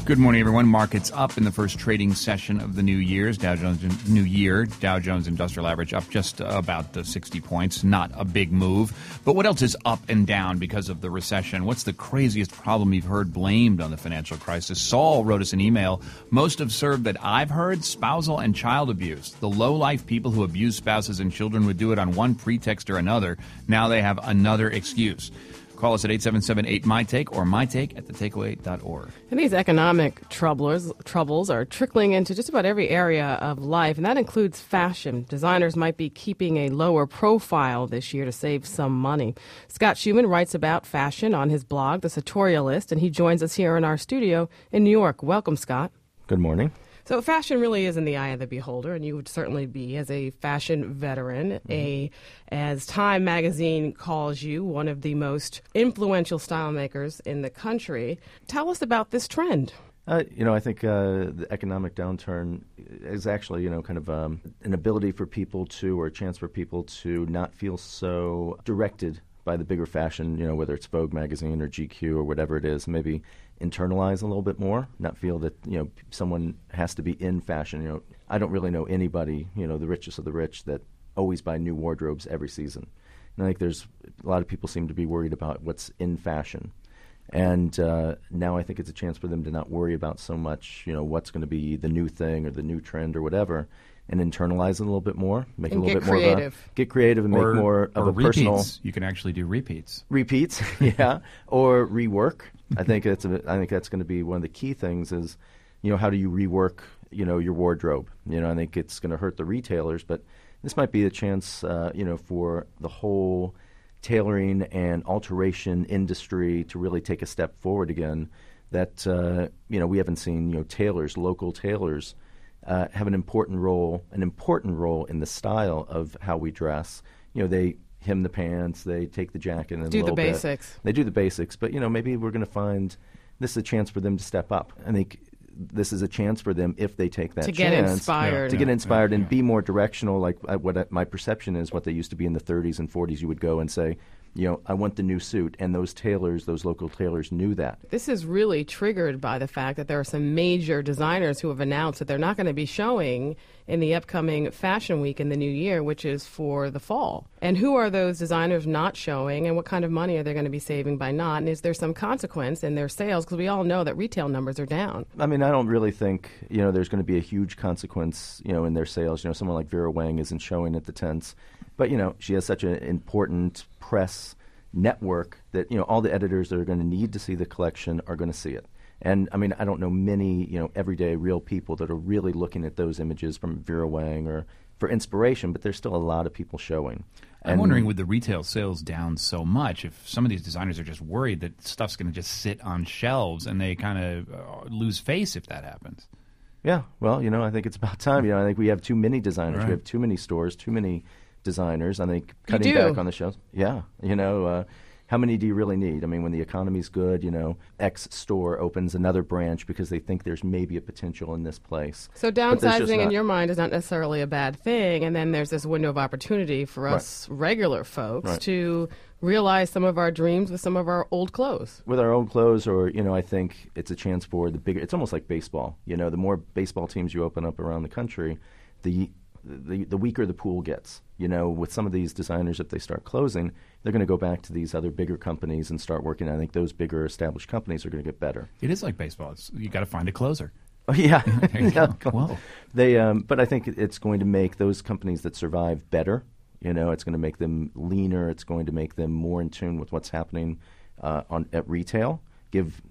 Good morning, everyone. Markets up in the first trading session of the new year's Dow Jones New Year. Dow Jones Industrial Average up just about uh, sixty points. Not a big move. But what else is up and down because of the recession? What's the craziest problem you've heard blamed on the financial crisis? Saul wrote us an email. Most observed that I've heard spousal and child abuse. The low-life people who abuse spouses and children would do it on one pretext or another. Now they have another excuse. Call us at eight seven seven eight M Y Take or mytake at the takeaway dot org. And these economic troubles, troubles are trickling into just about every area of life, and that includes fashion. Designers might be keeping a lower profile this year to save some money. Scott Schumann writes about fashion on his blog, The Sartorialist, and he joins us here in our studio in New York. Welcome, Scott. Good morning. So fashion really is in the eye of the beholder, and you would certainly be, as a fashion veteran, mm-hmm. a as Time magazine calls you, one of the most influential style makers in the country. Tell us about this trend. Uh, you know, I think uh, the economic downturn is actually, you know, kind of um, an ability for people to, or a chance for people to not feel so directed by the bigger fashion, you know, whether it's Vogue magazine or G Q or whatever it is, maybe internalize a little bit more, not feel that, you know, someone has to be in fashion. You know, I don't really know anybody, you know, the richest of the rich that always buy new wardrobes every season. And I think there's a lot of people seem to be worried about what's in fashion. And uh, now I think it's a chance for them to not worry about so much, you know, what's going to be the new thing or the new trend or whatever, and internalize it a little bit more, make and it a little bit creative. more of a, get creative and or, make more of or a repeats. personal. You can actually do repeats. Repeats, yeah, or rework. I think that's a, I think that's going to be one of the key things is, you know, how do you rework, you know, your wardrobe? You know, I think it's going to hurt the retailers, but this might be a chance, uh, you know, for the whole tailoring and alteration industry to really take a step forward again. That uh, you know, we haven't seen, you know, tailors, local tailors, uh, have an important role, an important role in the style of how we dress. You know, they hem the pants, they take the jacket in a do little the bit. basics. They do the basics, but you know, maybe we're going to find this is a chance for them to step up. I think this is a chance for them if they take that to chance get inspired, to yeah, get inspired yeah, and yeah. be more directional. Like uh, what uh, my perception is, what they used to be in the thirties and forties. You would go and say, you know, I want the new suit, and those tailors, those local tailors, knew that. This is really triggered by the fact that there are some major designers who have announced that they're not going to be showing in the upcoming Fashion Week in the new year, which is for the fall. And who are those designers not showing, and what kind of money are they going to be saving by not? And is there some consequence in their sales? Because we all know that retail numbers are down. I mean, I don't really think, you know, there's going to be a huge consequence, you know, in their sales. You know, someone like Vera Wang isn't showing at the tents. But, you know, she has such an important press network that, you know, all the editors that are going to need to see the collection are going to see it. And, I mean, I don't know many, you know, everyday real people that are really looking at those images from Vera Wang or for inspiration, but there's still a lot of people showing. I'm and wondering, with the retail sales down so much, if some of these designers are just worried that stuff's going to just sit on shelves and they kind of uh, lose face if that happens. Yeah, well, you know, I think it's about time. You know, I think we have too many designers. Right. We have too many stores, too many designers. I think cutting You do. back on the shelves. Yeah, you know, uh, how many do you really need? I mean, when the economy's good, you know, X store opens another branch because they think there's maybe a potential in this place. So But there's just downsizing in not. your mind is not necessarily a bad thing, and then there's this window of opportunity for us regular folks Right. to realize some of our dreams with some of our old clothes. With our old clothes, or, you know, I think it's a chance for the bigger, it's almost like baseball. You know, the more baseball teams you open up around the country, the the, the weaker the pool gets. You know, with some of these designers, if they start closing, they're going to go back to these other bigger companies and start working. I think those bigger established companies are going to get better. It is like baseball. It's, you got to find a closer. Oh, yeah. There you Yeah. go. Whoa. They, um, but I think it's going to make those companies that survive better. You know, it's going to make them leaner. It's going to make them more in tune with what's happening uh, on at retail. Give,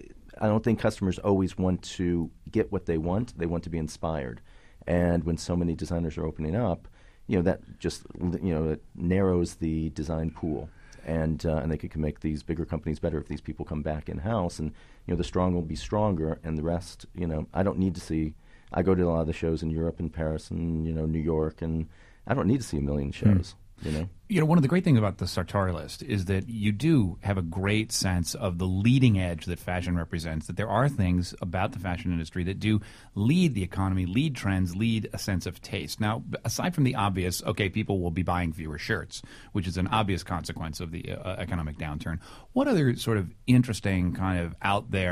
I don't think customers always want to get what they want. They want to be inspired. And when so many designers are opening up, you know, that just, you know, it narrows the design pool. And uh, and they could make these bigger companies better if these people come back in-house. And, you know, the strong will be stronger, and the rest, you know, I don't need to see. I go to a lot of the shows in Europe and Paris and, you know, New York, and I don't need to see a million shows, hmm. you know. You know, one of the great things about the Sartorialist is that you do have a great sense of the leading edge that fashion represents, that there are things about the fashion industry that do lead the economy, lead trends, lead a sense of taste. Now, aside from the obvious, okay, people will be buying fewer shirts, which is an obvious consequence of the uh, economic downturn, what other sort of interesting kind of out there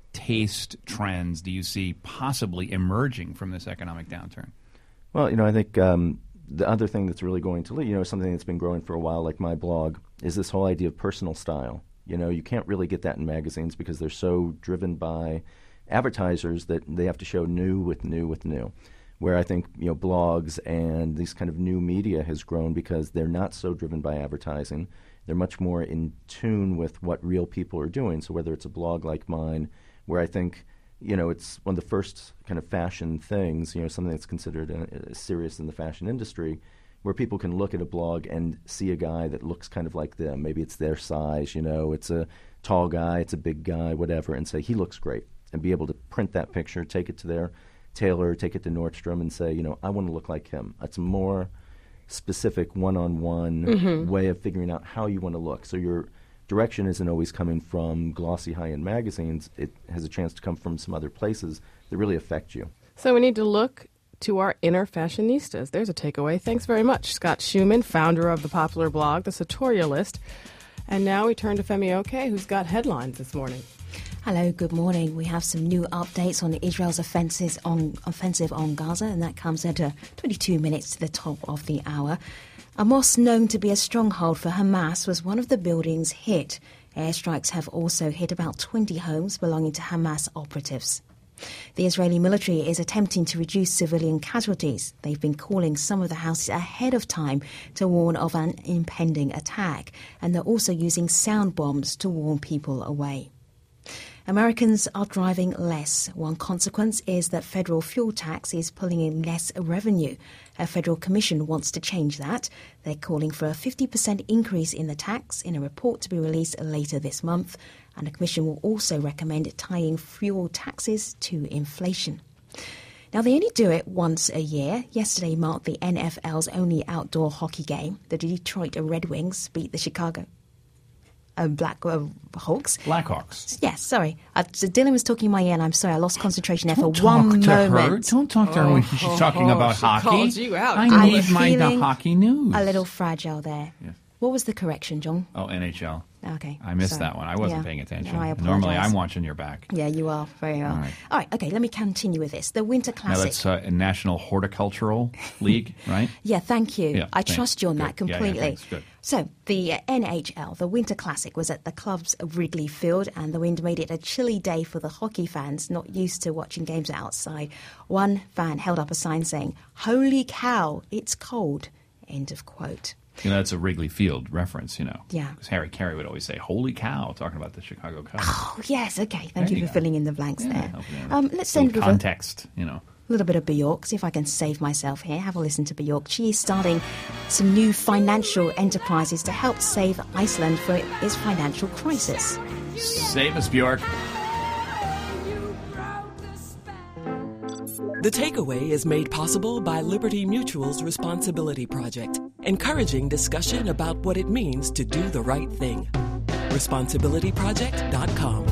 taste trends do you see possibly emerging from this economic downturn? Well, you know, I think um, the other thing that's really going to lead, you know, something that's been growing for a while, like my blog, is this whole idea of personal style. You know, you can't really get that in magazines because they're so driven by advertisers that they have to show new with new with new. Where I think, you know, blogs and these kind of new media has grown because they're not so driven by advertising. They're much more in tune with what real people are doing. So whether it's a blog like mine, where I think, you know, it's one of the first kind of fashion things, you know, something that's considered uh, serious in the fashion industry, where people can look at a blog and see a guy that looks kind of like them. Maybe it's their size, you know, it's a tall guy, it's a big guy, whatever, and say, he looks great, and be able to print that picture, take it to their tailor, take it to Nordstrom, and say, you know, I want to look like him. It's a more specific one-on-one Mm-hmm. way of figuring out how you want to look. So your direction isn't always coming from glossy high-end magazines. It has a chance to come from some other places that really affect you. So we need to look to our inner fashionistas. There's a takeaway. Thanks very much, Scott Schumann, founder of the popular blog, The Sartorialist. And now we turn to Femi Oke, who's got headlines this morning. Hello, good morning. We have some new updates on Israel's offensives on, offensive on Gaza, and that comes at uh, twenty-two minutes to the top of the hour. A mosque known to be a stronghold for Hamas was one of the buildings hit. Airstrikes have also hit about twenty homes belonging to Hamas operatives. The Israeli military is attempting to reduce civilian casualties. They've been calling some of the houses ahead of time to warn of an impending attack, and they're also using sound bombs to warn people away. Americans are driving less. One consequence is that federal fuel tax is pulling in less revenue. A federal commission wants to change that. They're calling for a fifty percent increase in the tax in a report to be released later this month. And the commission will also recommend tying fuel taxes to inflation. Now, they only do it once a year. Yesterday marked the N F L's only outdoor hockey game. The Detroit Red Wings beat the Chicago Uh, Black uh, Hawks. Blackhawks. Yes, sorry. Uh, so Dylan was talking in my ear, and I'm sorry, I lost concentration there Don't for one talk to moment. her. Don't talk to her when she's Oh, talking oh, about she hockey. called you out. I I'm need my the feeling hockey news. A little fragile there. Yes. What was the correction, John? Oh, N H L. Okay. I missed sorry. that one. I wasn't Yeah. paying attention. No, I Normally, apologize. I'm watching your back. Yeah, you are. Very well. All right. All right, okay, let me continue with this. The Winter Now Classic. that's uh, a National Horticultural League, right? Yeah, thank you. Yeah, I thanks. trust you on Good. that Yeah, yeah, completely. thanks. Good. So, the uh, N H L, the Winter Classic, was at the club's Wrigley Field, and the wind made it a chilly day for the hockey fans not used to watching games outside. One fan held up a sign saying, "Holy cow, it's cold." End of quote. You know, that's a Wrigley Field reference, you know. Yeah. Because Harry Carey would always say, "Holy cow," talking about the Chicago Cubs. Oh, yes, okay. Thank There you you for go. filling in the blanks Yeah, there. helping out. Um, let's Little end with a context, you know. little bit of Bjork, see if I can save myself here. Have a listen to Bjork. She is starting some new financial enterprises to help save Iceland for its financial crisis. Save us, Bjork. The Takeaway is made possible by Liberty Mutual's Responsibility Project, encouraging discussion about what it means to do the right thing. responsibility project dot com.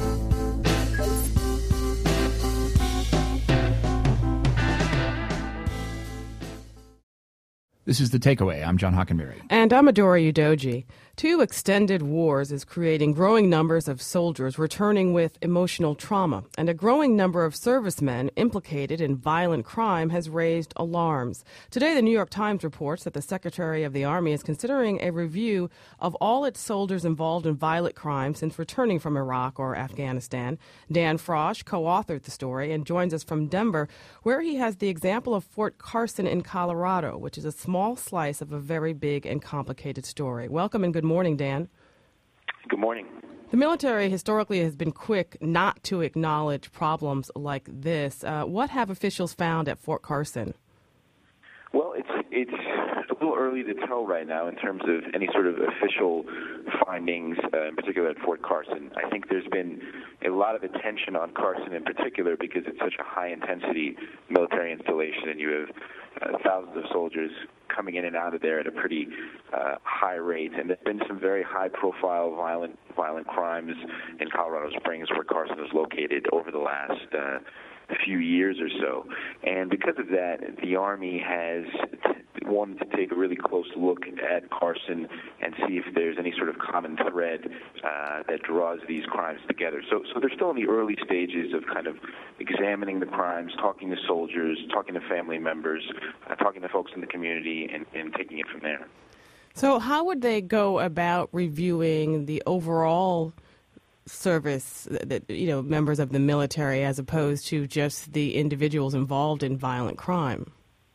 This is The Takeaway. I'm John Hockenberry. And I'm Adora Udoji. Two extended wars is creating growing numbers of soldiers returning with emotional trauma, and a growing number of servicemen implicated in violent crime has raised alarms. Today, the New York Times reports that the Secretary of the Army is considering a review of all its soldiers involved in violent crime since returning from Iraq or Afghanistan. Dan Frosch co-authored the story and joins us from Denver, where he has the example of Fort Carson in Colorado, which is a small slice of a very big and complicated story. Welcome and good morning, Dan. Good morning. The military historically has been quick not to acknowledge problems like this. Uh, what have officials found at Fort Carson? Well, it's it's a little early to tell right now in terms of any sort of official findings, uh, in particular at Fort Carson. I think there's been a lot of attention on Carson in particular because it's such a high-intensity military installation, and you have uh, thousands of soldiers coming in and out of there at a pretty uh, high rate. And there's been some very high-profile violent violent crimes in Colorado Springs, where Carson is located, over the last uh, few years or so. And because of that, the Army has wanted to take a really close look at Carson and see if there's any sort of common thread uh, that draws these crimes together. So, so they're still in the early stages of kind of examining the crimes, talking to soldiers, talking to family members, uh, talking to folks in the community, and, and taking it from there. So how would they go about reviewing the overall service, that you know, members of the military, as opposed to just the individuals involved in violent crime?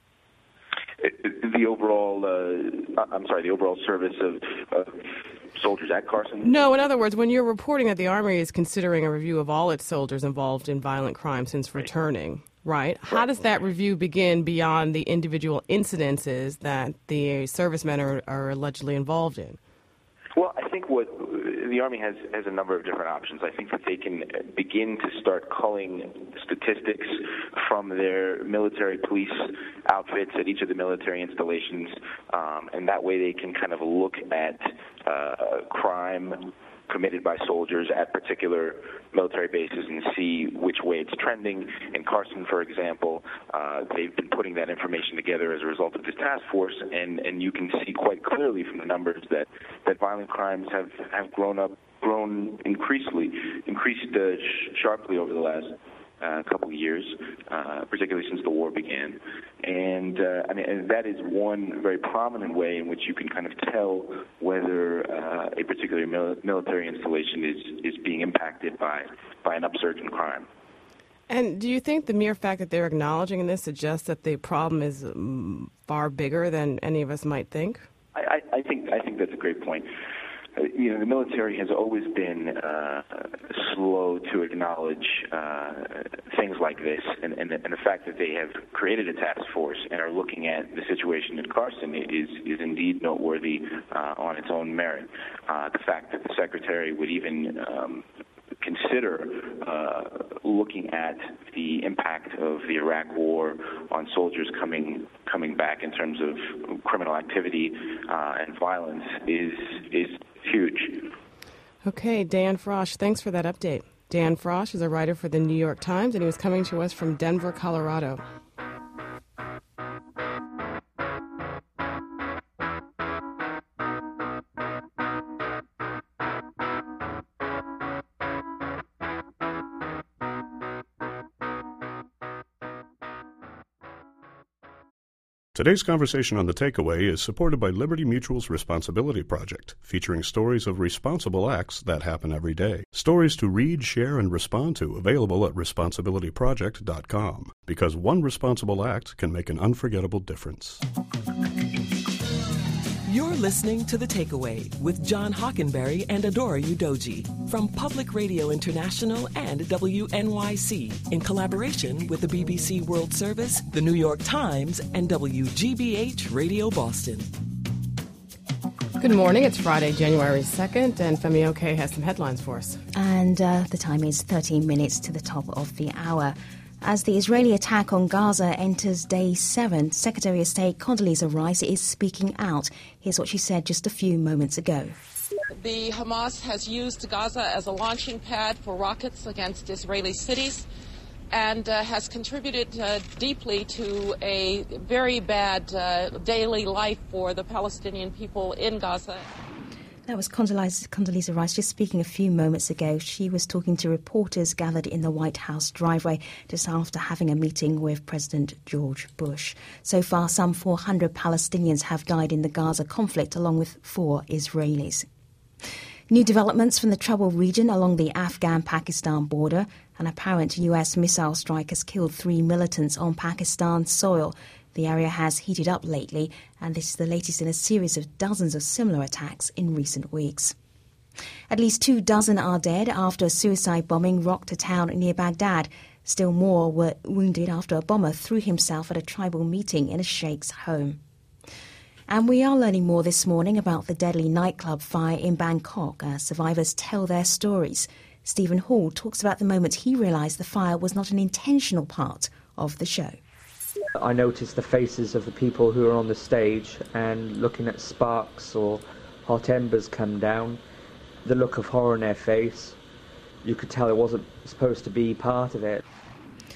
The overall, uh, I'm sorry, the overall service of, of soldiers at Carson? No, in other words, when you're reporting that the Army is considering a review of all its soldiers involved in violent crime since returning, right? How does that review begin beyond the individual incidences that the servicemen are, are allegedly involved in? Well, I think what the Army has has a number of different options. I think that they can begin to start culling statistics from their military police outfits at each of the military installations, um, and that way they can kind of look at uh, crime committed by soldiers at particular military bases and see which way it's trending. In Carson, for example, uh, they've been putting that information together as a result of this task force, and, and you can see quite clearly from the numbers that, that violent crimes have, have grown up, grown increasingly, increased uh, sh- sharply over the last uh, couple of years, uh, particularly since the war began. And uh, I mean, and that is one very prominent way in which you can kind of tell whether uh, a particular mil- military installation is, is being impacted by, by an upsurge in crime. And do you think the mere fact that they're acknowledging this suggests that the problem is um, far bigger than any of us might think? I, I, I think I think that's a great point. Uh, you know, the military has always been uh, slow to acknowledge uh, things like this, and, and, the, and the fact that they have created a task force and are looking at the situation in Carson is is indeed noteworthy uh, on its own merit. Uh, the fact that the secretary would even um, consider uh, looking at the impact of the Iraq War on soldiers coming coming back in terms of criminal activity uh, and violence is is huge. Okay, Dan Frosch, thanks for that update. Dan Frosch is a writer for the New York Times, and he was coming to us from Denver, Colorado. Today's conversation on The Takeaway is supported by Liberty Mutual's Responsibility Project, featuring stories of responsible acts that happen every day. Stories to read, share, and respond to, available at responsibility project dot com. Because one responsible act can make an unforgettable difference. You're listening to The Takeaway with John Hockenberry and Adora Udoji from Public Radio International and W N Y C in collaboration with the B B C World Service, the New York Times, and W G B H Radio Boston. Good morning. It's Friday, January second, and Femi Oke has some headlines for us. And uh, the time is thirteen minutes to the top of the hour. As the Israeli attack on Gaza enters day seven, Secretary of State Condoleezza Rice is speaking out. Here's what she said just a few moments ago. The Hamas has used Gaza as a launching pad for rockets against Israeli cities and uh, has contributed uh, deeply to a very bad uh, daily life for the Palestinian people in Gaza. That was Condoleezza, Condoleezza Rice just speaking a few moments ago. She was talking to reporters gathered in the White House driveway just after having a meeting with President George Bush. So far, some four hundred Palestinians have died in the Gaza conflict, along with four Israelis. New developments from the troubled region along the Afghan-Pakistan border. An apparent U S missile strike has killed three militants on Pakistan soil. The area has heated up lately, and this is the latest in a series of dozens of similar attacks in recent weeks. At least two dozen are dead after a suicide bombing rocked a town near Baghdad. Still more were wounded after a bomber threw himself at a tribal meeting in a sheikh's home. And we are learning more this morning about the deadly nightclub fire in Bangkok as survivors tell their stories. Stephen Hall talks about the moment he realised the fire was not an intentional part of the show. I noticed the faces of the people who were on the stage and looking at sparks or hot embers come down, the look of horror on their face. You could tell it wasn't supposed to be part of it.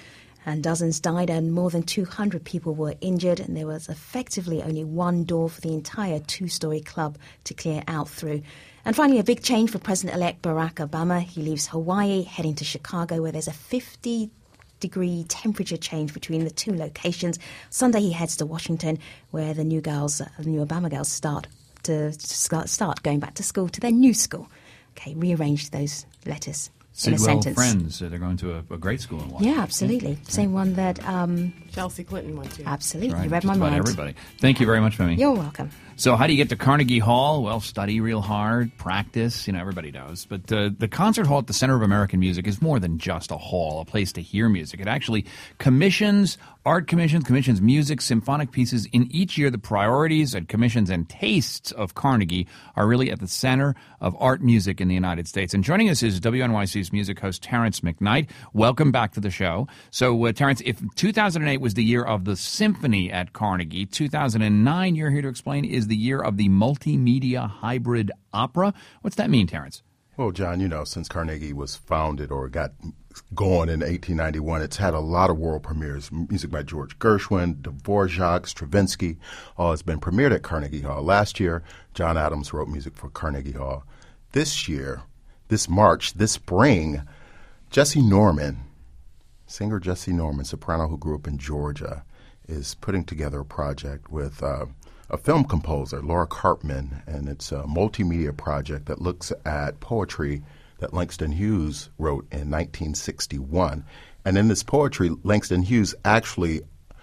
and dozens died and more than two hundred people were injured, and there was effectively only one door for the entire two-story club to clear out through. And finally, a big change for President-elect Barack Obama. He leaves Hawaii, heading to Chicago, where there's a fifty degree temperature change between the two locations. Sunday he heads to Washington, where the new girls, uh, the new Obama girls, start to start, start going back to school, to their new school. Okay, rearrange those letters in a Sidwell sentence. Friends, uh, they're going to a, a great school in Washington. Yeah, absolutely. Same one that um, Chelsea Clinton went to. Absolutely, Right, you read just my about mind. everybody. Thank you very much, Femi. You're welcome. So how do you get to Carnegie Hall? Well, study real hard, practice, you know, everybody knows. But uh, the Concert Hall at the Center of American Music is more than just a hall, a place to hear music. It actually commissions, art commissions, commissions music, symphonic pieces. In each year, the priorities and commissions and tastes of Carnegie are really at the center of art music in the United States. And joining us is W N Y C's music host Terrence McKnight. Welcome back to the show. So, uh, Terrence, if two thousand eight was the year of the symphony at Carnegie, two thousand nine, you're here to explain, is the year of the multimedia hybrid opera. What's that mean, Terrence? Well, John, you know, since Carnegie was founded or got going in eighteen ninety-one, it's had a lot of world premieres. Music by George Gershwin, Dvorak, Stravinsky, all has been premiered at Carnegie Hall. Last year, John Adams wrote music for Carnegie Hall. This year, this March, this spring, Jesse Norman, singer Jesse Norman, soprano who grew up in Georgia, is putting together a project with uh, a film composer, Laura Karpman, and it's a multimedia project that looks at poetry that Langston Hughes wrote in nineteen sixty-one. And in this poetry, Langston Hughes actually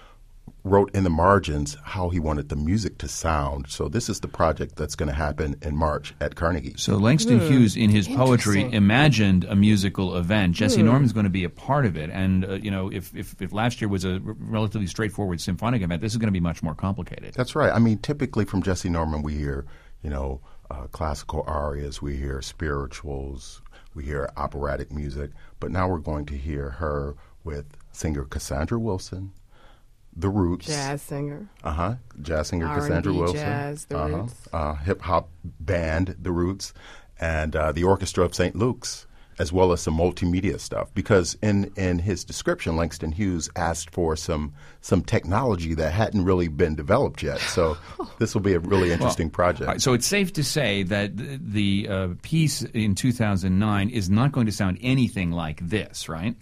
wrote in the margins how he wanted the music to sound. So this is the project that's going to happen in March at Carnegie. So Langston Hmm. Hughes, in his poetry, Interesting. imagined a musical event. Jesse Hmm. Norman's going to be a part of it. And, uh, you know, if, if, if last year was a r- relatively straightforward symphonic event, this is going to be much more complicated. That's right. I mean, typically from Jesse Norman, we hear, you know, uh, classical arias, we hear spirituals, we hear operatic music. But now we're going to hear her with singer Cassandra Wilson, The Roots. Jazz singer. Uh-huh. Jazz singer R and B Cassandra Wilson. jazz, The uh-huh. Roots. Uh, hip-hop band, The Roots, and uh, the Orchestra of Saint Luke's, as well as some multimedia stuff. Because in, in his description, Langston Hughes asked for some some technology that hadn't really been developed yet. So this will be a really interesting Well, project. all right, so it's safe to say that the, the uh, piece in two thousand nine is not going to sound anything like this, right?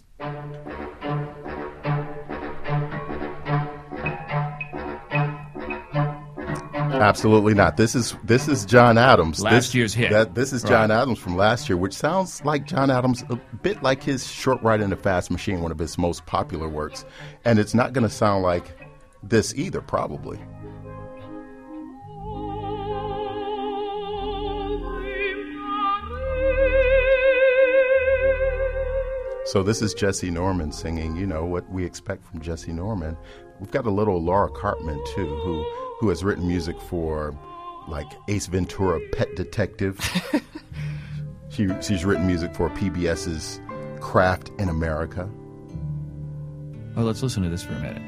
Absolutely not. This is this is John Adams. Last this, year's hit. That, this is John Right. Adams from last year, which sounds like John Adams a bit like his Short Ride in the Fast Machine, one of his most popular works. And it's not going to sound like this either, probably. So this is Jesse Norman singing, you know, what we expect from Jesse Norman. We've got a little Laura Karpman, too, who, who has written music for, like, Ace Ventura, Pet Detective. she, she's written music for PBS's Craft in America. Oh, let's listen to this for a minute.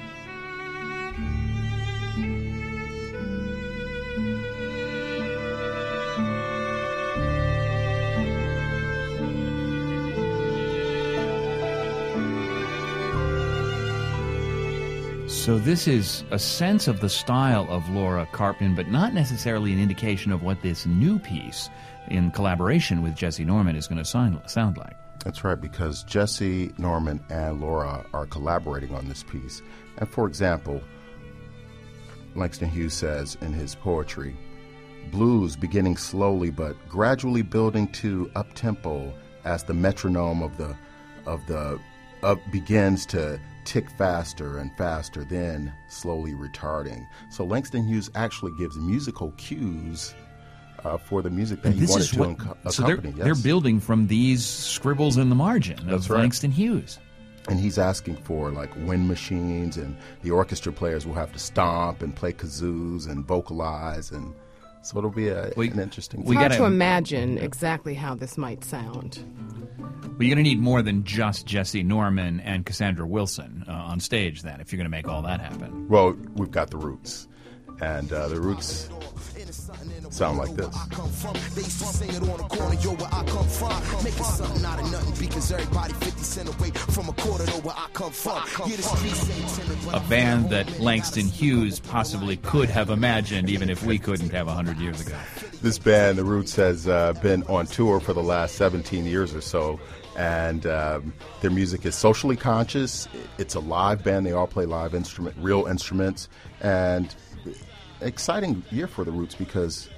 So this is a sense of the style of Laura Karpman, but not necessarily an indication of what this new piece in collaboration with Jesse Norman is going to sound, sound like. That's right, because Jesse Norman and Laura are collaborating on this piece. And for example, Langston Hughes says in his poetry, blues beginning slowly but gradually building to up-tempo as the metronome of the of the of begins to tick faster and faster, then slowly retarding. So Langston Hughes actually gives musical cues uh, for the music that And he this wanted is to what, unco- so they're, accompany. they're yes. building from these scribbles in the margin of That's right. Langston Hughes. And he's asking for like wind machines, and the orchestra players will have to stomp and play kazoos and vocalize, and so it'll be a, an interesting. It's hard to imagine exactly how this might sound. Well, you're going to need more than just Jesse Norman and Cassandra Wilson uh, on stage then, if you're going to make all that happen. Well, we've got the Roots, And uh, the Roots sound like this. They used to sing it on the corner, yo, where I come from. Making something out of nothing because everybody fifty cent away from a quarter to where I come from. Yeah, the streets ain't timid, but A band that Langston Hughes possibly could have imagined, even if we couldn't have one hundred years ago. This band, The Roots, has uh, been on tour for the last seventeen years or so, and um, their music is socially conscious. It's a live band. They all play live instrument, real instruments, and exciting year for The Roots because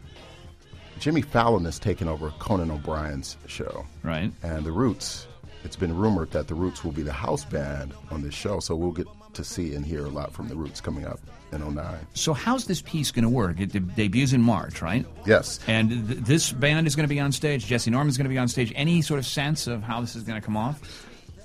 Jimmy Fallon has taken over Conan O'Brien's show. Right. And The Roots, it's been rumored that The Roots will be the house band on this show, so we'll get to see and hear a lot from The Roots coming up in oh nine. So how's this piece going to work? It de- debuts in March, right? Yes. And th- this band is going to be on stage. Jesse Norman's going to be on stage. Any sort of sense of how this is going to come off?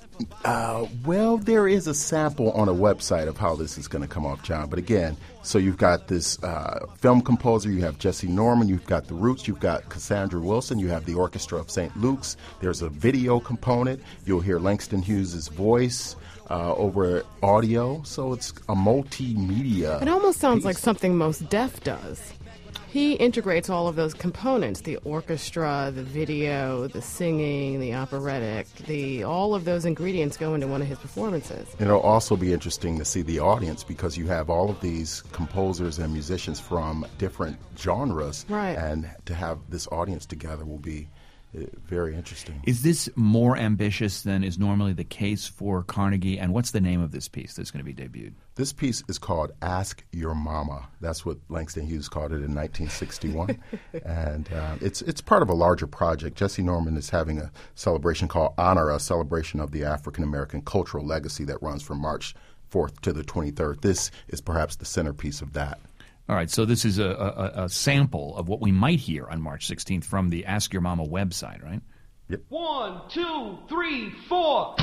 Uh, well, there is a sample on a website of how this is going to come off, John. But again, so you've got this uh, film composer, you have Jesse Norman, you've got The Roots, you've got Cassandra Wilson, you have the Orchestra of Saint Luke's. There's a video component. You'll hear Langston Hughes' voice uh, over audio. So it's a multimedia. It almost sounds piece. like something Mos Def does. He integrates all of those components, the orchestra, the video, the singing, the operatic, the all of those ingredients go into one of his performances. It'll also be interesting to see the audience because you have all of these composers and musicians from different genres. Right. And to have this audience together will be uh, very interesting. Is this more ambitious than is normally the case for Carnegie? And what's the name of this piece that's going to be debuted? This piece is called Ask Your Mama. That's what Langston Hughes called it in nineteen sixty-one. and uh, it's it's part of a larger project. Jesse Norman is having a celebration called Honor, a celebration of the African-American cultural legacy that runs from March fourth to the twenty-third. This is perhaps the centerpiece of that. All right, so this is a, a, a sample of what we might hear on March sixteenth from the Ask Your Mama website, right? Yep. One, two, three, four.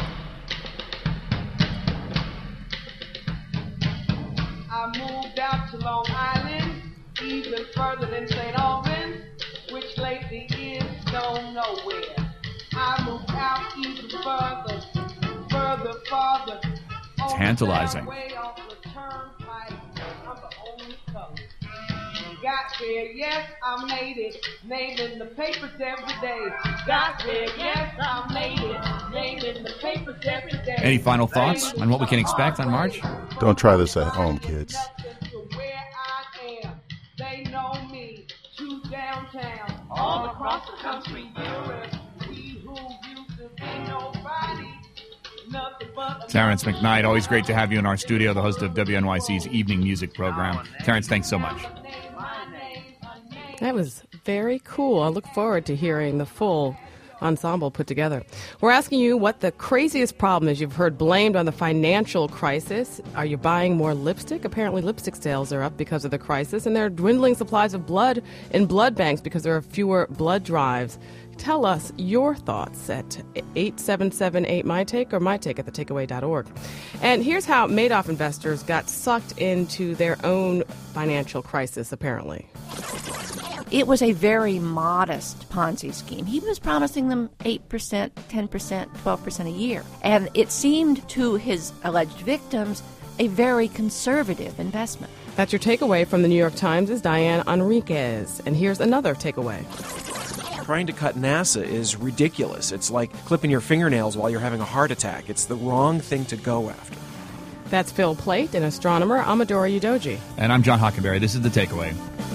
I moved out to Long Island, even further than Saint Albans, which lately is known nowhere. I moved out even further, further, farther. Tantalizing. Way off the turnpike, I'm the only color. Got there, yes, I made it. Naming the papers every day. Got there, yes, I made it. Naming the papers every day. Any final thoughts on what we can expect on March? Don't try this at home, kids. Where I am, they know me. To downtown, all across the country. We who used to be nobody. Terrence McKnight, always great to have you in our studio, the host of W N Y C's evening music program. Terrence, thanks so much. That was very cool. I look forward to hearing the full ensemble put together. We're asking you what the craziest problem is you've heard blamed on the financial crisis. Are you buying more lipstick? Apparently lipstick sales are up because of the crisis, and there are dwindling supplies of blood in blood banks because there are fewer blood drives. Tell us your thoughts at eight seven seven eight my take or mytake at the takeaway dot org. And here's how Madoff investors got sucked into their own financial crisis, apparently. It was a very modest Ponzi scheme. He was promising them eight percent, ten percent, twelve percent a year. And it seemed to his alleged victims a very conservative investment. That's your takeaway from the New York Times' Diane Enriquez. And here's another takeaway. Trying to cut NASA is ridiculous. It's like clipping your fingernails while you're having a heart attack. It's the wrong thing to go after. That's Phil Plait and astronomer Amadora Udoji. And I'm John Hockenberry. This is The Takeaway.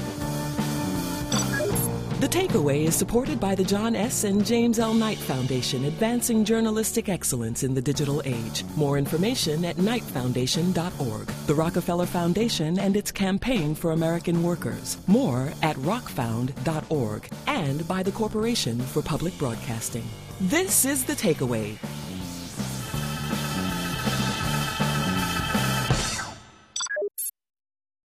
The Takeaway is supported by the John S. and James L. Knight Foundation, advancing journalistic excellence in the digital age. More information at knight foundation dot org. The Rockefeller Foundation and its campaign for American workers. More at rock found dot org. And by the Corporation for Public Broadcasting. This is The Takeaway.